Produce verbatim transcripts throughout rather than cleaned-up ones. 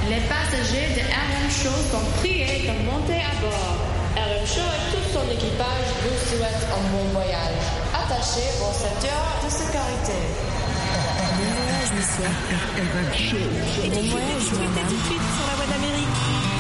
Les passagers de R M Show sont priés de monter à bord. R M Show et tout son équipage vous souhaitent un bon voyage. Attachez vos ceintures de sécurité. Bon voyage, monsieur. R M Show. Bon voyage, madame. Tout de suite sur la voie d'Amérique.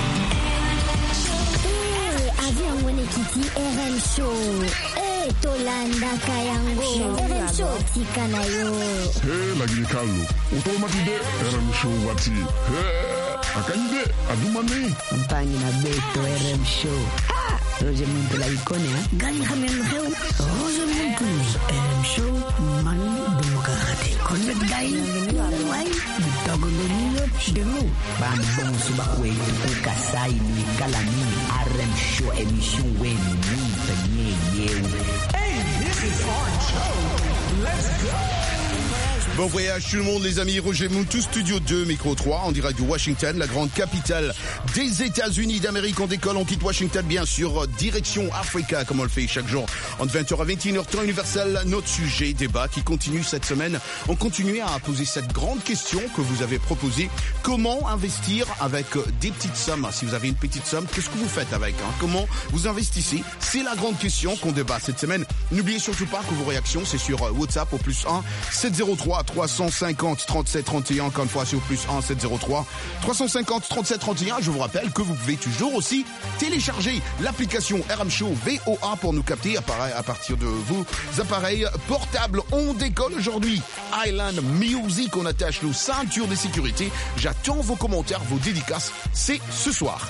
Eh, avion Wenekiti R M Show. Eh, Tolanda Kayango. R M Show tikanayo. Hey, lagi kalu. Utomatide R M Show wati. Hey. Akande, adumani. Mpangi na beto R M Show. Ah, Roger Muntu la ikone ha. Gani hamem heu. Roger Muntu. R M Show man demokrati. Konbet gai. Wai. Bitogo lenino demo. Ban bon suba kwe kuka sai ni kalami R M Show emission weni ni penye yew. Hey, this is Orange Show. Let's go. Bon voyage tout le monde les amis, Roger Muntu, Studio deux, Micro trois, en direct de Washington, la grande capitale des États-Unis d'Amérique. On décolle, on quitte Washington bien sûr, direction Africa, comme on le fait chaque jour, entre vingt heures à vingt et une heures, temps universel. Notre sujet, débat qui continue cette semaine. On continue à poser cette grande question que vous avez proposée. Comment investir avec des petites sommes? Si vous avez une petite somme, qu'est-ce que vous faites avec hein? Comment vous investissez? C'est la grande question qu'on débat cette semaine. N'oubliez surtout pas que vos réactions, c'est sur WhatsApp au plus un sept zéro trois trois cent cinquante trente-sept trente et un, encore une fois c'est au plus un sept zéro trois trois cent cinquante trente-sept trente et un. Je vous rappelle que vous pouvez toujours aussi télécharger l'application R M Show V O A pour nous capter à partir de vos appareils portables. On décolle aujourd'hui. Island Music, on attache nos ceintures de sécurité. J'attends vos commentaires, vos dédicaces. C'est ce soir.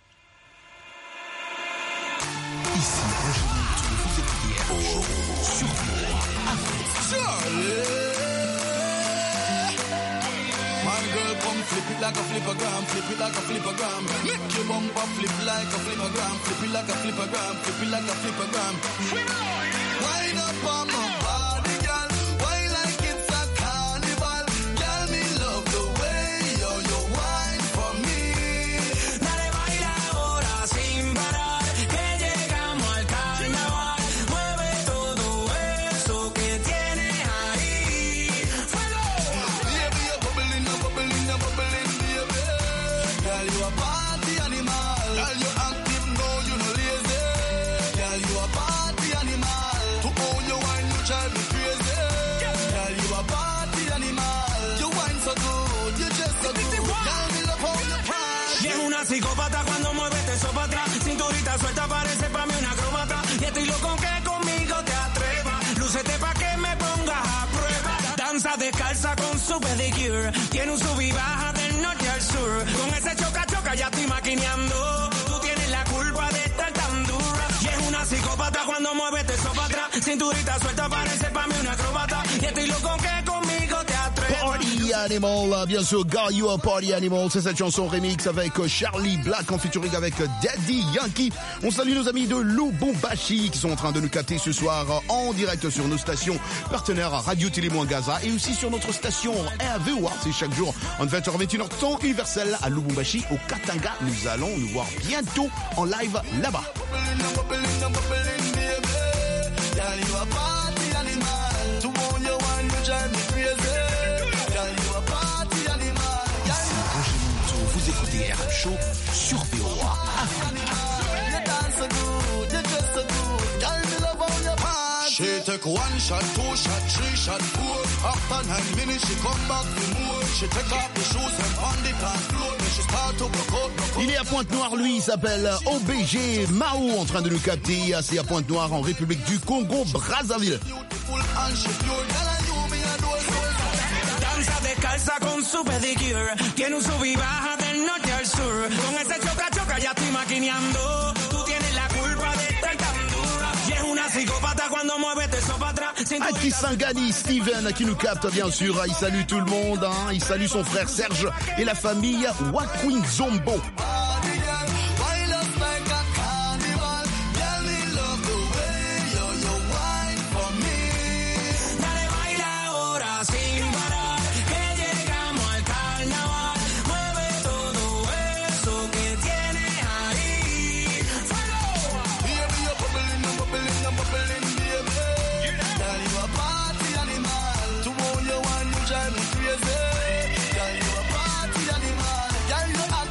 Ici, Roger Muntu, vous écoutez R M Show sur V O A Afrique. Girl, come flip it like a flippergram, flip it like a flippergram. Make your bumper flip like a flippergram, flip it like a flippergram, flip it like a flippergram. Wind up on my body, girl. Why like it's a carnival? Girl, me love the way you you wine for me. Dale, baila ahora sin parar, que llegamos al carnaval. Mueve todo eso que tienes ahí. ¡Fuego! Baby, you're bubbling, you're bubbling, you're bubbling, baby. Girl, you a party animal. Girl, you active, no, you no lazy. Girl, you a party animal. To all your wine, you drive me crazy. Girl, you a party animal. You wine so good, you just so good. Girl, me love how you pride. Y es una psicópata cuando mueve eso para atrás. Cinturita suelta parece para mí una acróbata. Y estoy loco que conmigo te atrevas. Lúcete pa' que me pongas a prueba. Danza descalza con su pedicure. Tiene un sub y baja del norte al sur. Con ese choca choca ya estoy maquineando. Tú tienes la culpa de estar tan dura. Y es una psicópata cuando mueve eso para atrás. Cinturita suelta parece para mí una acróbata. Y estoy loco que conmigo te atrevas. Party Animal, bien sûr, Got You a Party Animal, c'est cette chanson remix avec Charlie Black en featuring avec Daddy Yankee. On salue nos amis de Lubumbashi qui sont en train de nous capter ce soir en direct sur nos stations partenaires Radio Télé Gaza et aussi sur notre station R V O A, c'est chaque jour en vingt heures vingt et une heures, temps universel à Lubumbashi au Katanga. Nous allons nous voir bientôt en live là-bas. Vous écoutez R M Show sur V O A Afrique. She take one shot, two shot, three shot, four. After nine minutes, she come back for more. She take off the shoes and on the dance floor. Then she start to broke out, broke out. Il est à Pointe-Noire, lui, il s'appelle O B G Mao, en train de nous capter. C'est à Pointe-Noire, en République du Congo, Brazzaville. Danza descalza con su pedicure. Tiene un sub y baja del norte al sur. Con ese choca choca ya estoy maquineando. Tú tienes la culpa de estar tan dura. Y es una psicópata cuando mueve eso para atrás. Aki Sangani, Steven, qui nous capte bien sûr. Il salue tout le monde. Hein. Il salue son frère Serge et la famille Wakwin Zombo. Girl, you a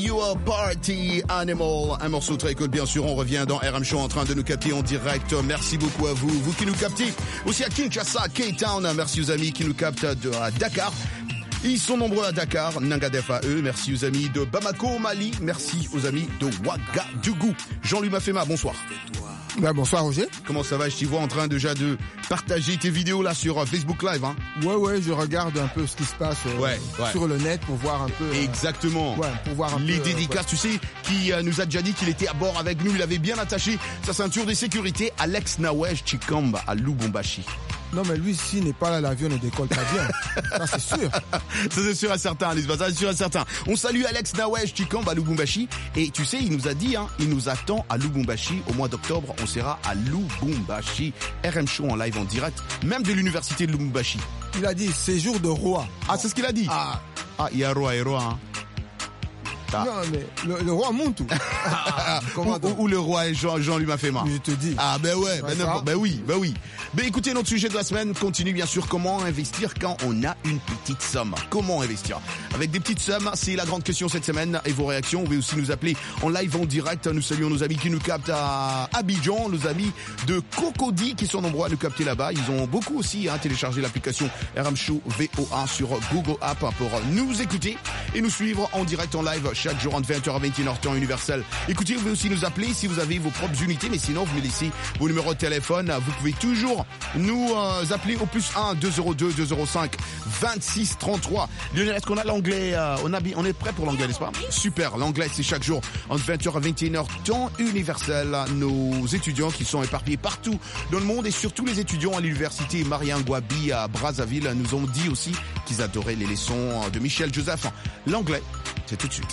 You a Party Animal, un morceau très cool, bien sûr. On revient dans R M Show en train de nous capter en direct. Merci beaucoup à vous, vous qui nous captez aussi à Kinshasa, Cape Town. Merci aux amis qui nous captent de, à Dakar. Ils sont nombreux à Dakar, Nangadef à eux. Merci aux amis de Bamako, Mali. Merci aux amis de Ouagadougou. Jean-Louis Mafema, bonsoir. Ben, bonsoir Roger. Comment ça va? Je t'y vois en train déjà de partager tes vidéos là sur Facebook Live. Hein. Ouais, ouais, je regarde un peu ce qui se passe euh, ouais, ouais. sur le net pour voir un peu. Euh, Exactement. Ouais, pour voir un Les peu, dédicaces, euh, ouais. Tu sais, qui euh, nous a déjà dit qu'il était à bord avec nous. Il avait bien attaché sa ceinture de sécurité. Alex Nawej Chikamba à Lubumbashi. Non, mais lui, s'il n'est pas là, l'avion ne décolle pas bien. Ça, c'est sûr. Ça, c'est sûr et certain, Lisbeth. Ça, c'est sûr et certain. On salue Alex Nawej Chikamba à Lubumbashi. Et tu sais, il nous a dit, hein, il nous attend à Lubumbashi. Au mois d'octobre, on sera à Lubumbashi. R M Show en live en direct, même de l'université de Lubumbashi. Il a dit séjour de roi. Ah, c'est ce qu'il a dit? Ah, ah il y a roi et roi, hein. Ah. Non, mais le, le roi monte. Ah, ou, ou, ou le roi Jean, Jean-Louis Mafema. Je te dis. Ah, ben ouais, ben, ben, ben oui, ben oui. Ben écoutez, notre sujet de la semaine continue bien sûr comment investir quand on a une petite somme. Comment investir? Avec des petites sommes, c'est la grande question cette semaine et vos réactions. Vous pouvez aussi nous appeler en live en direct. Nous saluons nos amis qui nous captent à Abidjan, nos amis de Cocody qui sont nombreux à nous capter là-bas. Ils ont beaucoup aussi hein, téléchargé l'application R M Show V O A sur Google App pour nous écouter et nous suivre en direct en live chaque jour entre vingt heures à vingt et une heures temps universel. Écoutez, vous pouvez aussi nous appeler si vous avez vos propres unités, mais sinon vous me laissez vos numéros de téléphone. Vous pouvez toujours nous euh, appeler au plus un deux zéro deux deux zéro cinq vingt-six trente-trois. Lionel, est-ce qu'on a l'anglais euh, on, a, on est prêt pour l'anglais, n'est-ce pas? Super, l'anglais c'est chaque jour entre vingt heures à vingt et une heures temps universel. Nos étudiants qui sont éparpillés partout dans le monde et surtout les étudiants à l'université Mariangouabi à Brazzaville nous ont dit aussi qu'ils adoraient les leçons de Michel Joseph. L'anglais, c'est tout de suite.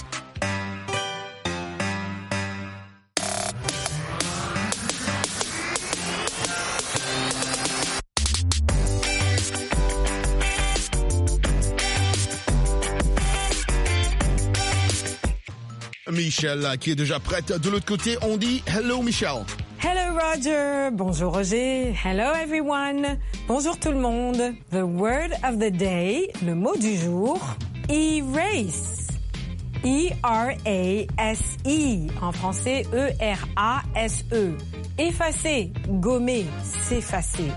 Michel qui est déjà prête de l'autre côté. On dit hello Michel. Hello Roger. Bonjour Roger. Hello everyone. Bonjour tout le monde. The word of the day, le mot du jour, erase. E R A S E. En français, E R A S E. Effacer, gommer, s'effacer.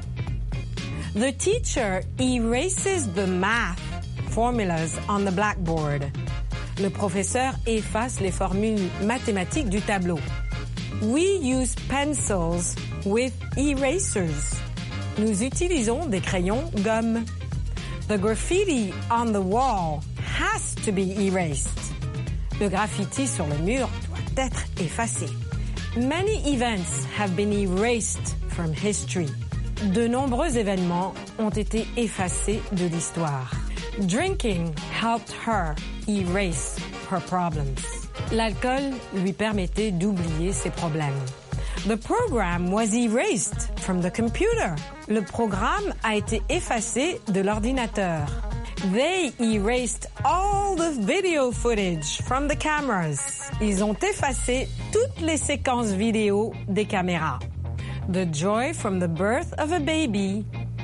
The teacher erases the math formulas on the blackboard. Le professeur efface les formules mathématiques du tableau. We use pencils with erasers. Nous utilisons des crayons gomme. The graffiti on the wall has to be erased. Le graffiti sur le mur doit être effacé. Many events have been erased from history. De nombreux événements ont été effacés de l'histoire. Drinking helped her erase her problems. L'alcool lui permettait d'oublier ses problèmes. The program was erased from the computer. Le programme a été effacé de l'ordinateur. They erased all the video footage from the cameras. Ils ont effacé toutes les séquences vidéo des caméras. The joy from the birth of a baby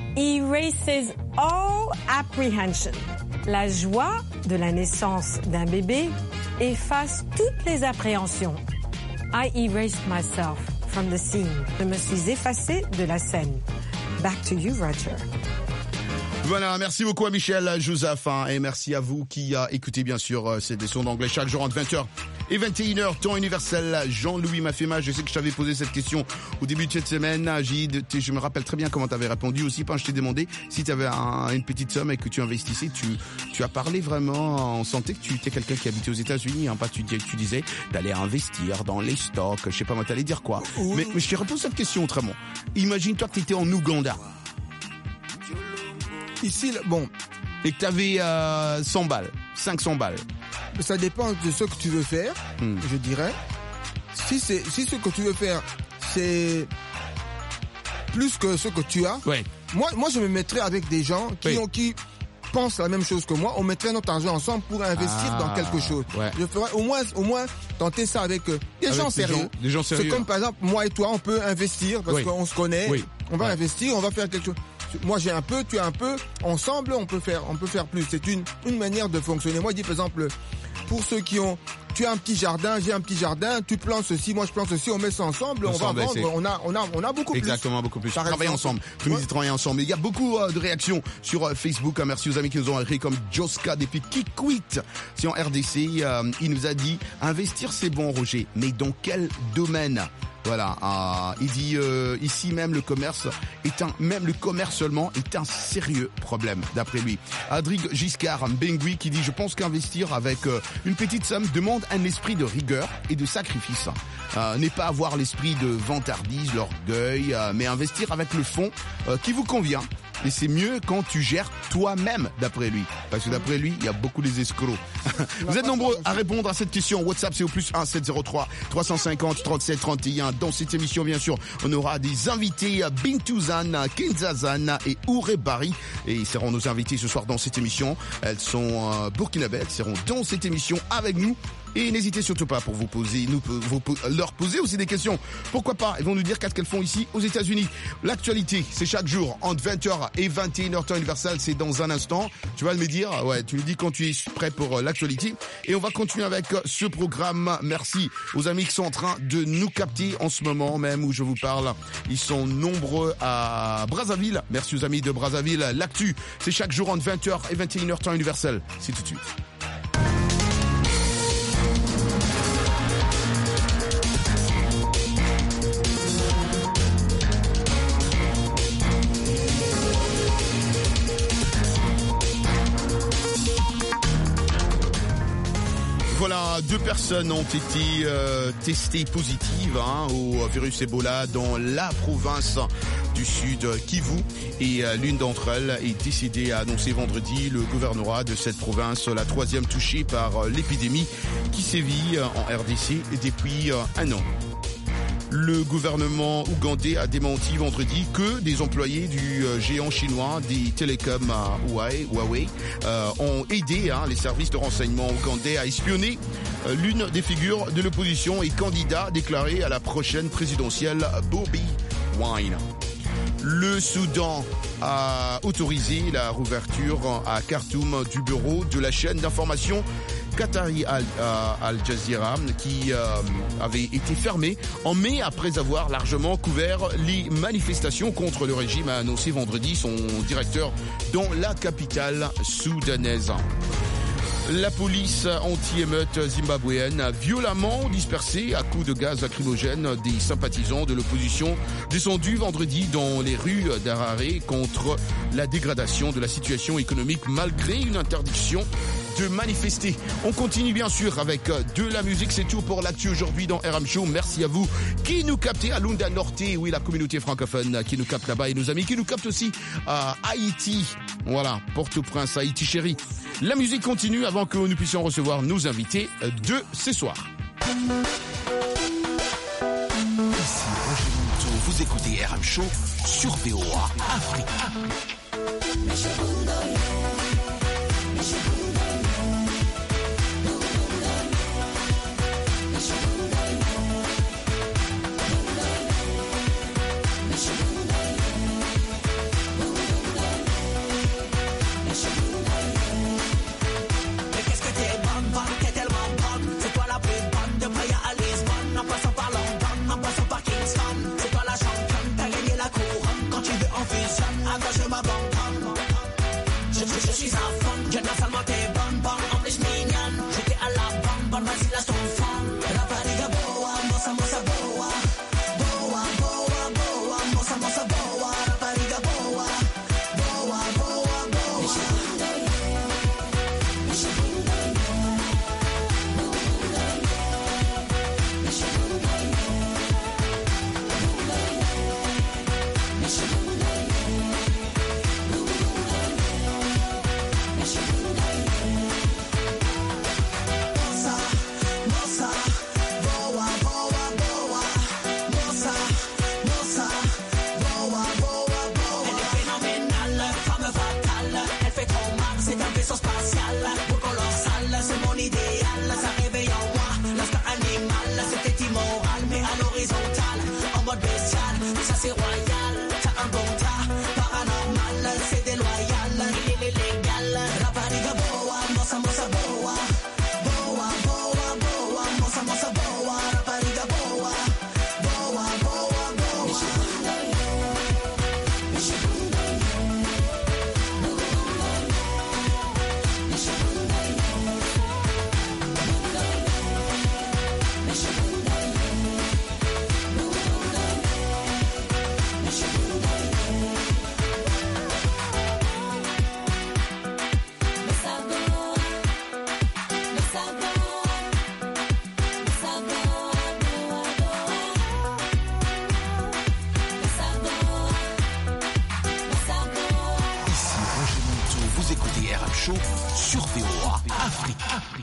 erases all apprehension. La joie de la naissance d'un bébé efface toutes les appréhensions. I erased myself from the scene. Je me suis effacé de la scène. Back to you, Roger. Voilà, merci beaucoup à Michel Joseph hein, et merci à vous qui a écouté bien sûr euh, ces leçons d'anglais chaque jour entre vingt heures et vingt et une heures temps universel. Jean-Louis Mafema, je sais que je t'avais posé cette question au début de cette semaine. Gide, je me rappelle très bien comment tu avais répondu aussi quand je t'ai demandé si tu avais un, une petite somme et que tu investissais. Tu, tu as parlé vraiment, on sentait que tu étais quelqu'un qui habitait aux États-Unis. Hein, pas tu, tu disais d'aller investir dans les stocks, je sais pas moi, t'allais dire quoi. Mais, mais je te repose cette question autrement. Imagine-toi que tu étais en Ouganda. Ici, bon. Et que tu avais euh, cent balles, cinq cents balles. Ça dépend de ce que tu veux faire, hmm. je dirais. Si c'est, si ce que tu veux faire, c'est plus que ce que tu as. Ouais. Moi, moi, je me mettrais avec des gens qui oui. ont, qui pensent la même chose que moi. On mettrait notre argent ensemble pour investir ah, dans quelque chose. Ouais. Je ferais au moins, au moins, tenter ça avec euh, des avec gens des sérieux. Gens, des gens sérieux. C'est comme par exemple, moi et toi, on peut investir parce oui. qu'on se connaît. Oui. On va ouais. investir, on va faire quelque chose. Moi j'ai un peu, tu as un peu, ensemble on peut faire, on peut faire plus. C'est une une manière de fonctionner. Moi je dis par exemple, pour ceux qui ont tu as un petit jardin, j'ai un petit jardin, tu plantes ceci, moi je plante ceci, on met ça ensemble, on Ensemble, va c'est- vendre, on a, on a, on a beaucoup Exactement, beaucoup plus. Par Travailler exemple. ensemble. Tout le monde travailler ensemble. Il y a beaucoup euh, de réactions sur euh, Facebook. Hein. Merci aux amis qui nous ont écrit comme Joska depuis Kikwit. C'est en R D C. Euh, il nous a dit investir c'est bon, Roger, mais dans quel domaine? Voilà, euh, il dit euh, ici même le commerce est un, même le commerce seulement est un sérieux problème d'après lui. Adrigue Giscard Bengui qui dit je pense qu'investir avec euh, une petite somme demande un esprit de rigueur et de sacrifice. Euh, n'est pas avoir l'esprit de vantardise, l'orgueil, euh, mais investir avec le fonds euh, qui vous convient. Et c'est mieux quand tu gères toi-même, d'après lui. Parce que d'après lui, il y a beaucoup des escrocs. Vous êtes nombreux à répondre à cette question. WhatsApp, c'est au plus un sept zéro trois trois cent cinquante trente-sept trente et un. Dans cette émission, bien sûr, on aura des invités, Bintouzan, Kenzazan et Ouré Bari. Et ils seront nos invités ce soir dans cette émission. Elles sont euh, burkinabées, elles seront dans cette émission avec nous. Et n'hésitez surtout pas pour vous poser, nous, vous, leur poser aussi des questions. Pourquoi pas? Ils vont nous dire qu'est-ce qu'elles font ici aux États-Unis. L'actualité, c'est chaque jour entre vingt heures et vingt et une heures temps universel. C'est dans un instant. Tu vas me dire, ouais, tu me dis quand tu es prêt pour l'actualité. Et on va continuer avec ce programme. Merci aux amis qui sont en train de nous capter en ce moment même où je vous parle. Ils sont nombreux à Brazzaville. Merci aux amis de Brazzaville. L'actu, c'est chaque jour entre vingt heures et vingt et une heures temps universel. C'est tout de suite. Voilà, deux personnes ont été euh, testées positives hein, au virus Ebola dans la province du Sud Kivu et euh, l'une d'entre elles est décédée, a annoncé vendredi le gouvernorat de cette province, la troisième touchée par euh, l'épidémie qui sévit euh, en R D C depuis euh, un an. Le gouvernement ougandais a démenti vendredi que des employés du euh, géant chinois des télécoms euh, Huawei, Huawei euh, ont aidé hein, les services de renseignement ougandais à espionner euh, l'une des figures de l'opposition et candidat déclaré à la prochaine présidentielle, Bobi Wine. Le Soudan a autorisé la rouverture à Khartoum du bureau de la chaîne d'information Qatari Al, euh, Al Jazeera qui euh, avait été fermé en mai après avoir largement couvert les manifestations contre le régime, a annoncé vendredi son directeur dans la capitale soudanaise. La police anti-émeute zimbabwéenne a violemment dispersé à coups de gaz lacrymogène des sympathisants de l'opposition descendus vendredi dans les rues d'Harare contre la dégradation de la situation économique malgré une interdiction de manifester. On continue bien sûr avec de la musique. C'est tout pour l'actu aujourd'hui dans R M Show. Merci à vous qui nous captez à Lunda Norte, oui, la communauté francophone qui nous capte là-bas et nos amis qui nous captent aussi à Haïti. Voilà, Port-au-Prince, Haïti chéri. La musique continue avant que nous puissions recevoir nos invités de ce soir. Ici Roger Moutou, vous écoutez R M Show sur V O A Afrique. Should vous écoutez R M Show sur V O A Afrique.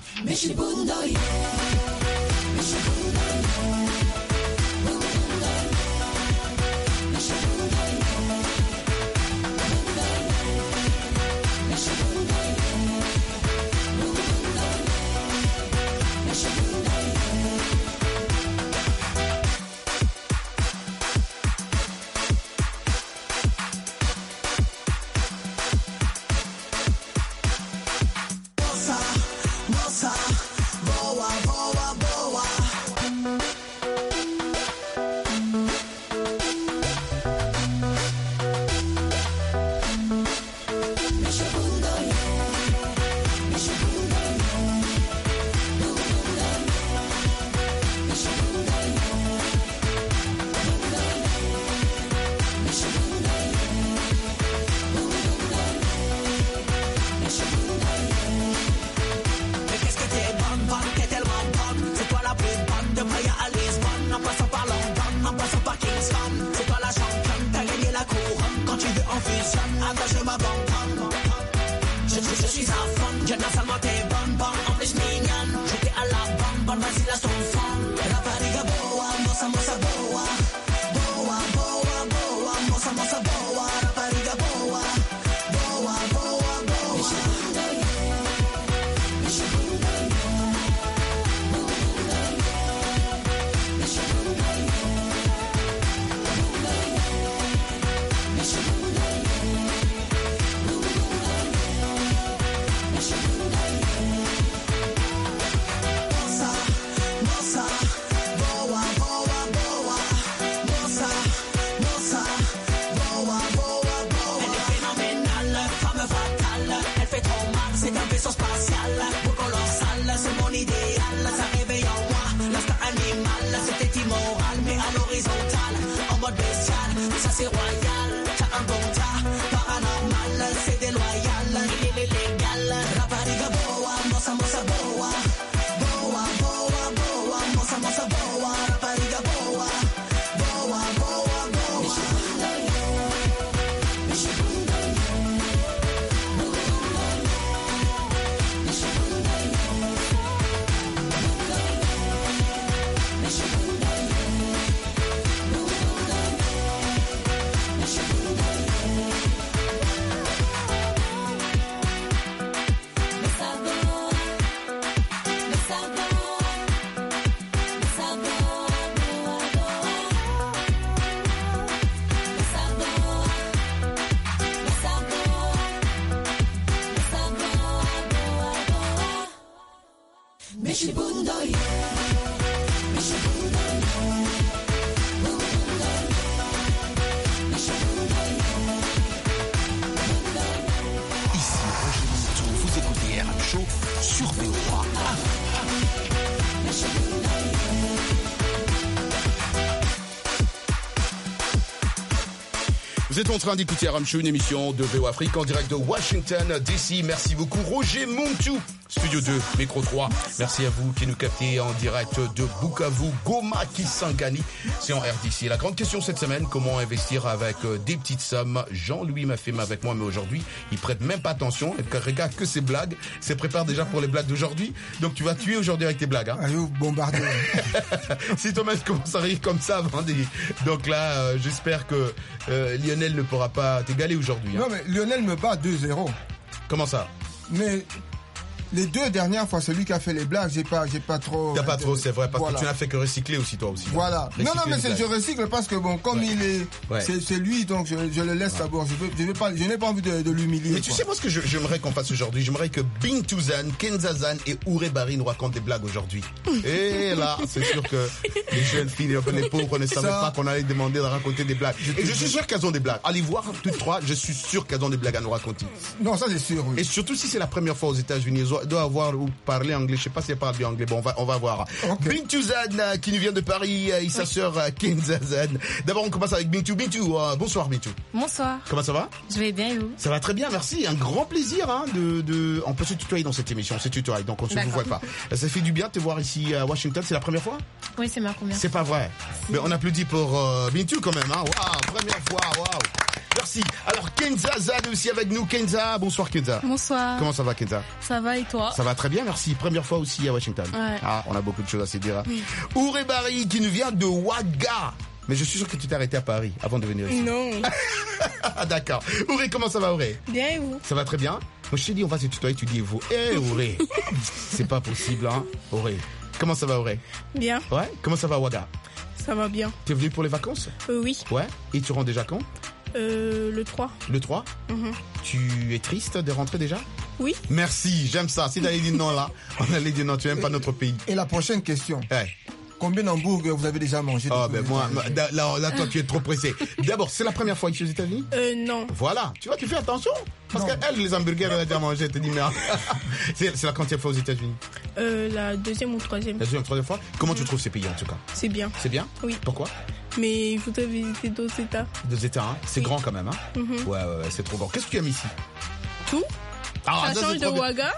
Vous êtes en train d'écouter R M Show, une émission de V O Afrique en direct de Washington D C. Merci beaucoup Roger Muntu, Studio deux, Micro trois. Merci à vous qui nous captez en direct de Bukavu, Goma, Kisangani. C'est en R D C. La grande question cette semaine, comment investir avec des petites sommes. Jean-Louis m'a fait avec moi, mais aujourd'hui, il prête même pas attention. Et regarde que ses blagues. Il se prépare déjà pour les blagues d'aujourd'hui. Donc tu vas tuer aujourd'hui avec tes blagues. Hein. Allez, bombarder. Si Thomas commence à rire comme ça avant des... Donc là, euh, j'espère que euh, Lionel ne pourra pas t'égaler aujourd'hui. Hein. Non, mais Lionel me bat deux zéro. Comment ça? Mais les deux dernières fois, celui qui a fait les blagues, j'ai pas, j'ai pas trop. T'as pas trop, c'est vrai, parce voilà. que tu n'as fait que recycler aussi, toi aussi. Voilà. Recycler non, non, mais c'est, je recycle parce que bon, comme ouais. il est, ouais. c'est, c'est lui, donc je, je le laisse ouais. d'abord. Je veux, je veux pas, je n'ai pas envie de, de l'humilier. Mais tu quoi. sais, moi, ce que je, j'aimerais qu'on fasse aujourd'hui, j'aimerais que Bintuzan, Kenzazan et Ouré Barry nous racontent des blagues aujourd'hui. Et là, c'est sûr que les jeunes filles, les pauvres ne savaient pas qu'on allait demander de raconter des blagues. Je et je suis sûr qu'elles ont des blagues. Allez voir toutes trois, je suis sûr qu'elles ont des blagues à nous raconter. Non, ça c'est sûr, oui. Et surtout si c'est la première fois aux États-Unis, elles doivent avoir ou parler anglais. Je sais pas si elle parle bien anglais. Bon, on va, on va voir. Okay. Bintuzan, qui nous vient de Paris, et sa oui. sœur Kenzazan. D'abord, on commence avec Bintou. Bintou, euh, bonsoir Bintou. Bonsoir. Comment ça va? Je vais bien et vous? Ça va très bien, merci. Un grand plaisir, hein, de, de, on peut se tutoyer dans cette émission. C'est tutoyer, donc on se vous voit pas. Ça fait du bien de te voir ici à Washington. C'est la première fois? Oui, c'est ma première. C'est pas vrai. Si. Mais on applaudit pour euh, Bintou quand même, hein. Waouh, première fois, waouh. Merci. Alors Kenza Zad est aussi avec nous. Kenza, bonsoir Kenza. Bonsoir. Comment ça va Kenza? Ça va et toi? Ça va très bien, merci. Première fois aussi à Washington. Ouais. Ah, on a beaucoup de choses à se dire. Oui. Ouré Barry qui nous vient de Ouaga. Mais je suis sûr que tu t'es arrêté à Paris avant de venir ici. Non. D'accord. Ouré, comment ça va Ouré? Bien et vous? Ça va très bien. Moi je t'ai dit on va se tutoyer, tu dis vous. Eh hey, Ouré. C'est pas possible hein. Ouré. Comment ça va Ouré? Bien. Ouais. Comment ça va Ouaga? Ça va bien. T'es venu pour les vacances? euh, Oui. Ouais. Et tu rentres déjà quand? Euh, le trois. Le trois? Mm-hmm. Tu es triste de rentrer déjà? Oui. Merci, j'aime ça. Si t'allais dire non là, on allait dire non, tu n'aimes pas notre pays. Et la prochaine question. Ouais. Combien d'hamburgers vous avez déjà mangé? Oh ben moi, là, là toi tu es trop pressé. D'abord, c'est la première fois ici aux États-Unis? Euh, non. Voilà, tu vois, tu fais attention. Parce qu'elle, les hamburgers, elle a déjà mangé, elle te dit merde. C'est, c'est la quantième fois aux États-Unis? Euh, la deuxième ou troisième. La deuxième, troisième fois? Comment tu trouves ces pays en tout cas? C'est bien. C'est bien? Oui. Pourquoi? Mais il faudrait visiter d'autres États. Deux États, hein? C'est oui. grand quand même, hein? Mm-hmm. Ouais, ouais, ouais, c'est trop grand. Qu'est-ce que tu aimes ici? Tout. Ah, ça change de Ouaga.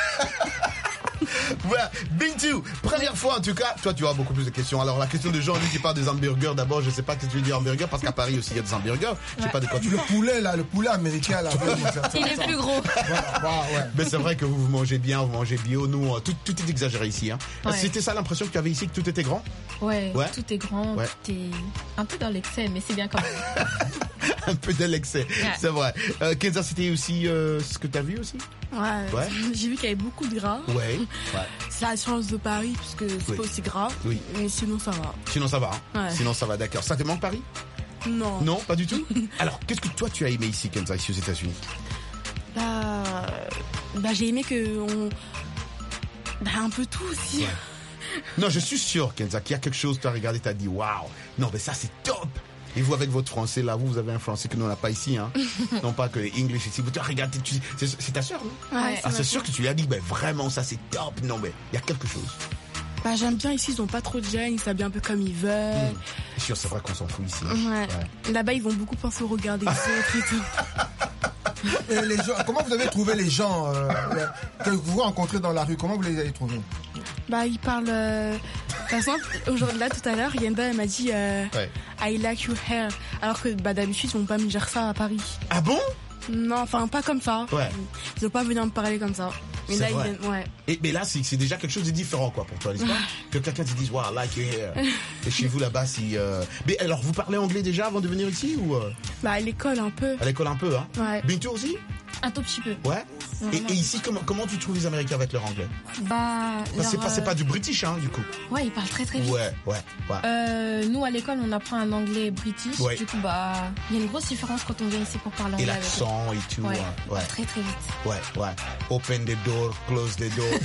Voilà, Bintou, première fois en tout cas, toi tu as beaucoup plus de questions. Alors la question de Jean, lui qui parle des hamburgers, d'abord je sais pas ce que tu veux dire hamburger parce qu'à Paris aussi il y a des hamburgers. Je sais ouais. pas de quoi tu Le poulet là, le poulet américain là. Il est plus gros. Voilà, voilà, ouais. Mais c'est vrai que vous, vous mangez bien, vous mangez bio, nous tout, tout est exagéré ici. Hein. Ouais. C'était ça l'impression que tu avais ici, que tout était grand? Ouais, ouais. tout est grand, ouais. tout est un peu dans l'excès, mais c'est bien quand même. Un peu de l'excès, ouais. C'est vrai. Euh, Kenza, c'était aussi euh, ce que tu as vu aussi? Ouais, ouais. J'ai vu qu'il y avait beaucoup de gras. Ouais. ouais. C'est la différence de Paris, puisque c'est oui. pas aussi gras. Oui. Mais sinon, ça va. Sinon, ça va. Hein. Ouais. Sinon, ça va, d'accord. Ça te manque Paris? Non. Non, pas du tout? Alors, qu'est-ce que toi, tu as aimé ici, Kenza, ici aux États-Unis? Bah, bah j'ai aimé que on... Bah, un peu tout aussi. Ouais. Non, je suis sûr, Kenza, qu'il y a quelque chose, tu as regardé, tu as dit, waouh, non, mais ça, c'est top! Et vous, avec votre français, là, vous, vous avez un français que nous, on n'a pas ici, hein. Non pas que English ici. Vous te regardez, tu, c'est, c'est ta sœur, non? Ouais. Ah, c'est sûr que tu lui as dit, ben, vraiment, ça, c'est top. Non, mais il y a quelque chose. Bah, j'aime bien ici, ils ont pas trop de gêne, ils s'habillent un peu comme ils veulent. Mmh. C'est sûr, c'est vrai qu'on s'en fout ici. Hein. Ouais. ouais. Là-bas, ils vont beaucoup penser au regard des autres et tout. Et les gens, comment vous avez trouvé les gens euh, que vous rencontrez dans la rue? Comment vous les avez trouvés? Bah, ils parlent. Euh... Par exemple, aujourd'hui, là, tout à l'heure, Yenda, elle m'a dit euh, ouais. I like your hair. Alors que bah, d'habitude, ils vont pas me dire ça à Paris. Ah bon? Non, enfin, pas comme ça. Ouais. Ils vont pas venir me parler comme ça. Mais c'est là, vrai. Ils... ouais. Et, mais là, c'est, c'est déjà quelque chose de différent, quoi, pour toi, n'est-ce pas? Que quelqu'un te dise, wow, I like your hair. Et chez vous, là-bas, si. Euh... Mais alors, vous parlez anglais déjà avant de venir ici ou euh... Bah, à l'école, un peu. À l'école, un peu, hein? Ouais. Bintou aussi? Un tout petit peu. Ouais. Et, et ici, comment, comment tu trouves les Américains avec leur anglais? Bah. Parce que c'est pas, c'est pas du british, hein, du coup. Ouais, ils parlent très très vite. Ouais, ouais, ouais. Euh, nous, à l'école, on apprend un anglais british. Ouais. Du coup, bah, il y a une grosse différence quand on vient ici pour parler anglais. Et l'accent et tout. Ouais. Ouais. ouais. Très très vite. Ouais, ouais. Open the door, close the door.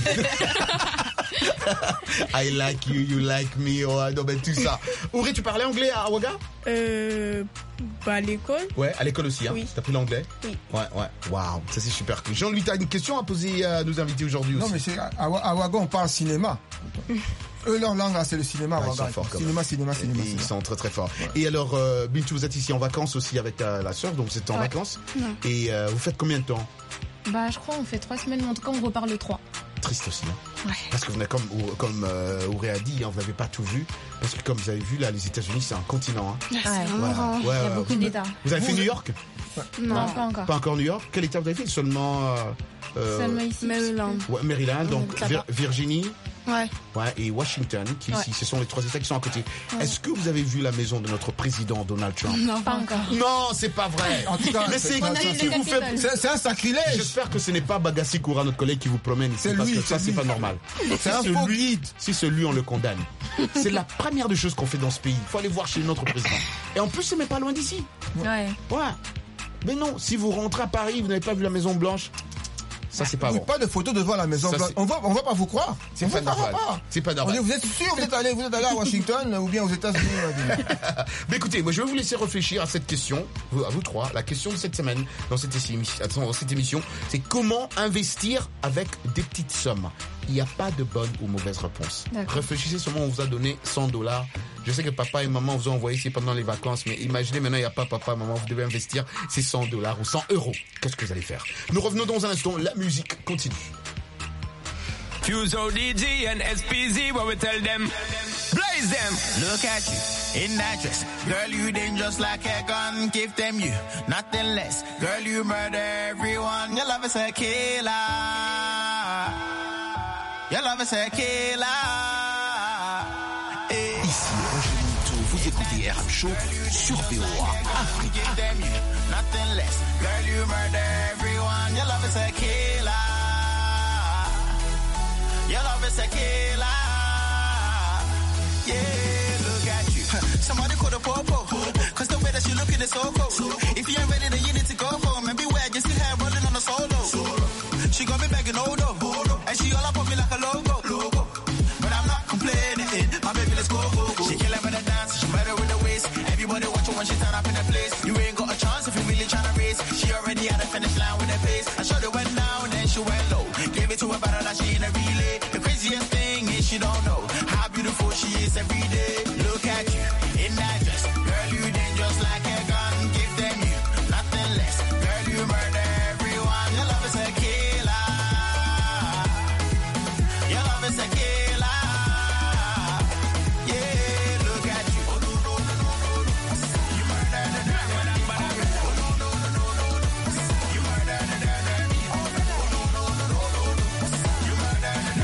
I like you, you like me. Oh, non, ben tout ça. Ouré, tu parlais anglais à Ouaga? Euh. Bah, à l'école. Ouais, à l'école aussi, hein. Oui. T'as pris l'anglais? Oui. Ouais, ouais. Waouh, ça c'est super cool. Jean-Louis, t'as une question à poser à nos invités aujourd'hui aussi? Non, mais c'est, à, à Ouaga, on parle cinéma. Eux, leur langue, là, c'est le cinéma. Ouais, Ouaga. ils sont forts, cinéma, cinéma, cinéma, et cinéma. Ils sont très très forts. Ouais. Et alors, euh, Bintou, vous êtes ici en vacances aussi avec ta, la sœur, donc vous êtes en ouais. vacances. Ouais. Et euh, vous faites combien de temps? Bah, je crois on fait trois semaines, mais en tout cas, on repart le trois. Triste aussi, hein. Ouais. Parce que vous n'avez, comme, comme euh, Ouré a dit, hein, vous n'avez pas tout vu. Parce que comme vous avez vu, là, les États-Unis, c'est un continent. Hein. Ouais, ouais, ouais, il y a ouais, beaucoup vous, d'États. Vous avez vous, fait New York? Non, non, pas encore. Pas encore New York? Quel État vous avez fait? Seulement... Euh, euh, Seulement ici. Maryland. Ouais, Maryland, donc Vir- Virginie. Ouais. Ouais, et Washington, qui ouais. ici, ce sont les trois États qui sont à côté. Ouais. Est-ce que vous avez vu la maison de notre président Donald Trump? Non, pas encore. Non, c'est pas vrai. En tout cas, mais c'est, c'est, c'est, qui, qui vous fait... c'est, c'est un sacrilège. J'espère que ce n'est pas Bagassi Koura, notre collègue, qui vous promène ici, c'est parce lui, que ça, c'est, c'est pas normal. C'est si un faux lui, guide. Si c'est lui, on le condamne. C'est la première des choses qu'on fait dans ce pays. Il faut aller voir chez notre président. Et en plus, c'est même pas loin d'ici. Ouais. Ouais. Mais non, si vous rentrez à Paris, vous n'avez pas vu la Maison Blanche. Ça, c'est pas oui, bon. Pas de photos devant la Maison Blanche. On va, on va pas vous croire. C'est pas normal. C'est pas normal. Vous êtes sûr, vous êtes allé, vous êtes allé à Washington ou bien aux États-Unis? Mais écoutez, moi, je vais vous laisser réfléchir à cette question, à vous trois. La question de cette semaine, dans cette émission, dans cette émission, c'est comment investir avec des petites sommes. Il n'y a pas de bonne ou mauvaise réponse. D'accord. Réfléchissez seulement, on vous a donné cent dollars. Je sais que papa et maman vous ont envoyé ici pendant les vacances, mais imaginez maintenant, il n'y a pas papa, maman, vous devez investir ces cent dollars ou cent euros. Qu'est-ce que vous allez faire? Nous revenons dans un instant, la musique continue. Fuse O D G and S P Z, what we tell them, blaze them, look at you. in that dress. Girl, you dangerous like a gun. Give them you, nothing less. Girl, you murder everyone. Your love is a killer. Your love is a killer. Hey. Ici Roger Moutou, vous écoutez R M Show sur V O A Afrique. Give them you, nothing less. Girl, you murder everyone. Your love is a killer. Your love is a killer. Yeah, look at you. Somebody call the popo. Cause the way that you looking is so cool. If you ain't ready, then you need to go home. And beware, you see her rolling on a solo. She got me begging Odo. And she all up on me like a logo. But I'm not complaining. My baby, let's go, go, go. She kill her with a dance. She murder with the waist. Everybody watch her when she turn up in the place. You ain't got a chance if you really tryna race. She already had a finish line with her face. I showed her went down, then she went low. Gave it to her better than she in a relay. The craziest thing is she don't know how beautiful she is every day. Look at you in that dress. Girl, you dangerous like a gun. Give them you, nothing less. Girl, you murder everyone. Your love is a killer. Your love is a killer. Yeah, look at you. You murder the dirty. You murder the dirty. You murder the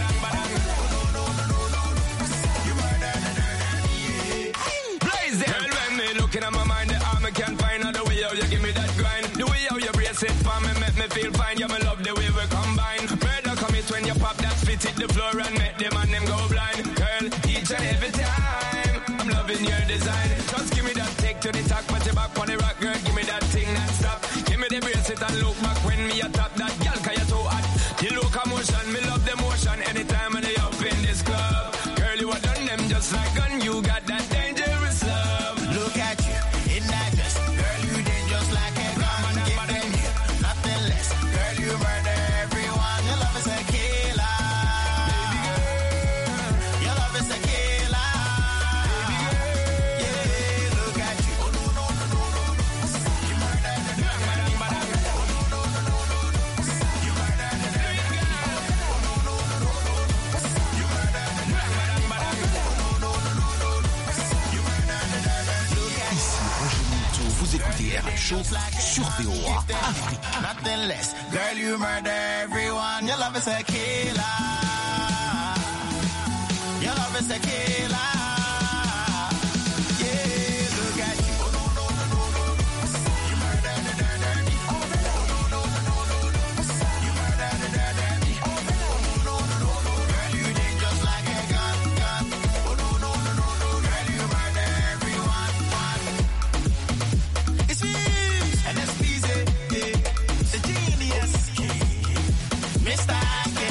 dirty. Blaze them. Girl, when me looking at my mind, the arm I can't find out the way how you give me that grind. The way how you brace it for me, make me feel fine. You me love the way we combine. Murder commit when you pop that spit hit the floor and make them and them go blind. Girl, each and every time, I'm loving your design. Just give me that take to the talk, put your back on the rock, girl. Give me that thing that stop. Give me the brace it and look back when me a top that girl, cause you're too hot. The locomotion, me love the motion. Anytime when they up in this club, girl, you are done them just like gun. You got that dangerous love. Look at you in that dress. Girl, you dangerous like a gun. Give them you, nothing less. Girl, you murder everyone. Your love is a killer. Baby girl, your love is a killer. Baby girl, yeah, look at you. Oh no no no no no. You murder the dirty. Oh no no no no no. You murder the dirty. Oh no no no no no. You murder the dirty. Oh no no no no. You murder the dirty. Look at Ici Roger Moutou, vous écoutez R M Show sur V O A Afrique. nothing less. Girl, you murder everyone. Your love is a killer. Your love is a killer. Yeah, look at you. Oh no no no no no. You murder the dirty. Oh no no no no no. You murder the dirty. Oh no no no no no. Girl, you dangerous like a gun, gun. Oh no no no no no. Girl, you murder everyone. It's me and it's easy. The genius, Mister Ken.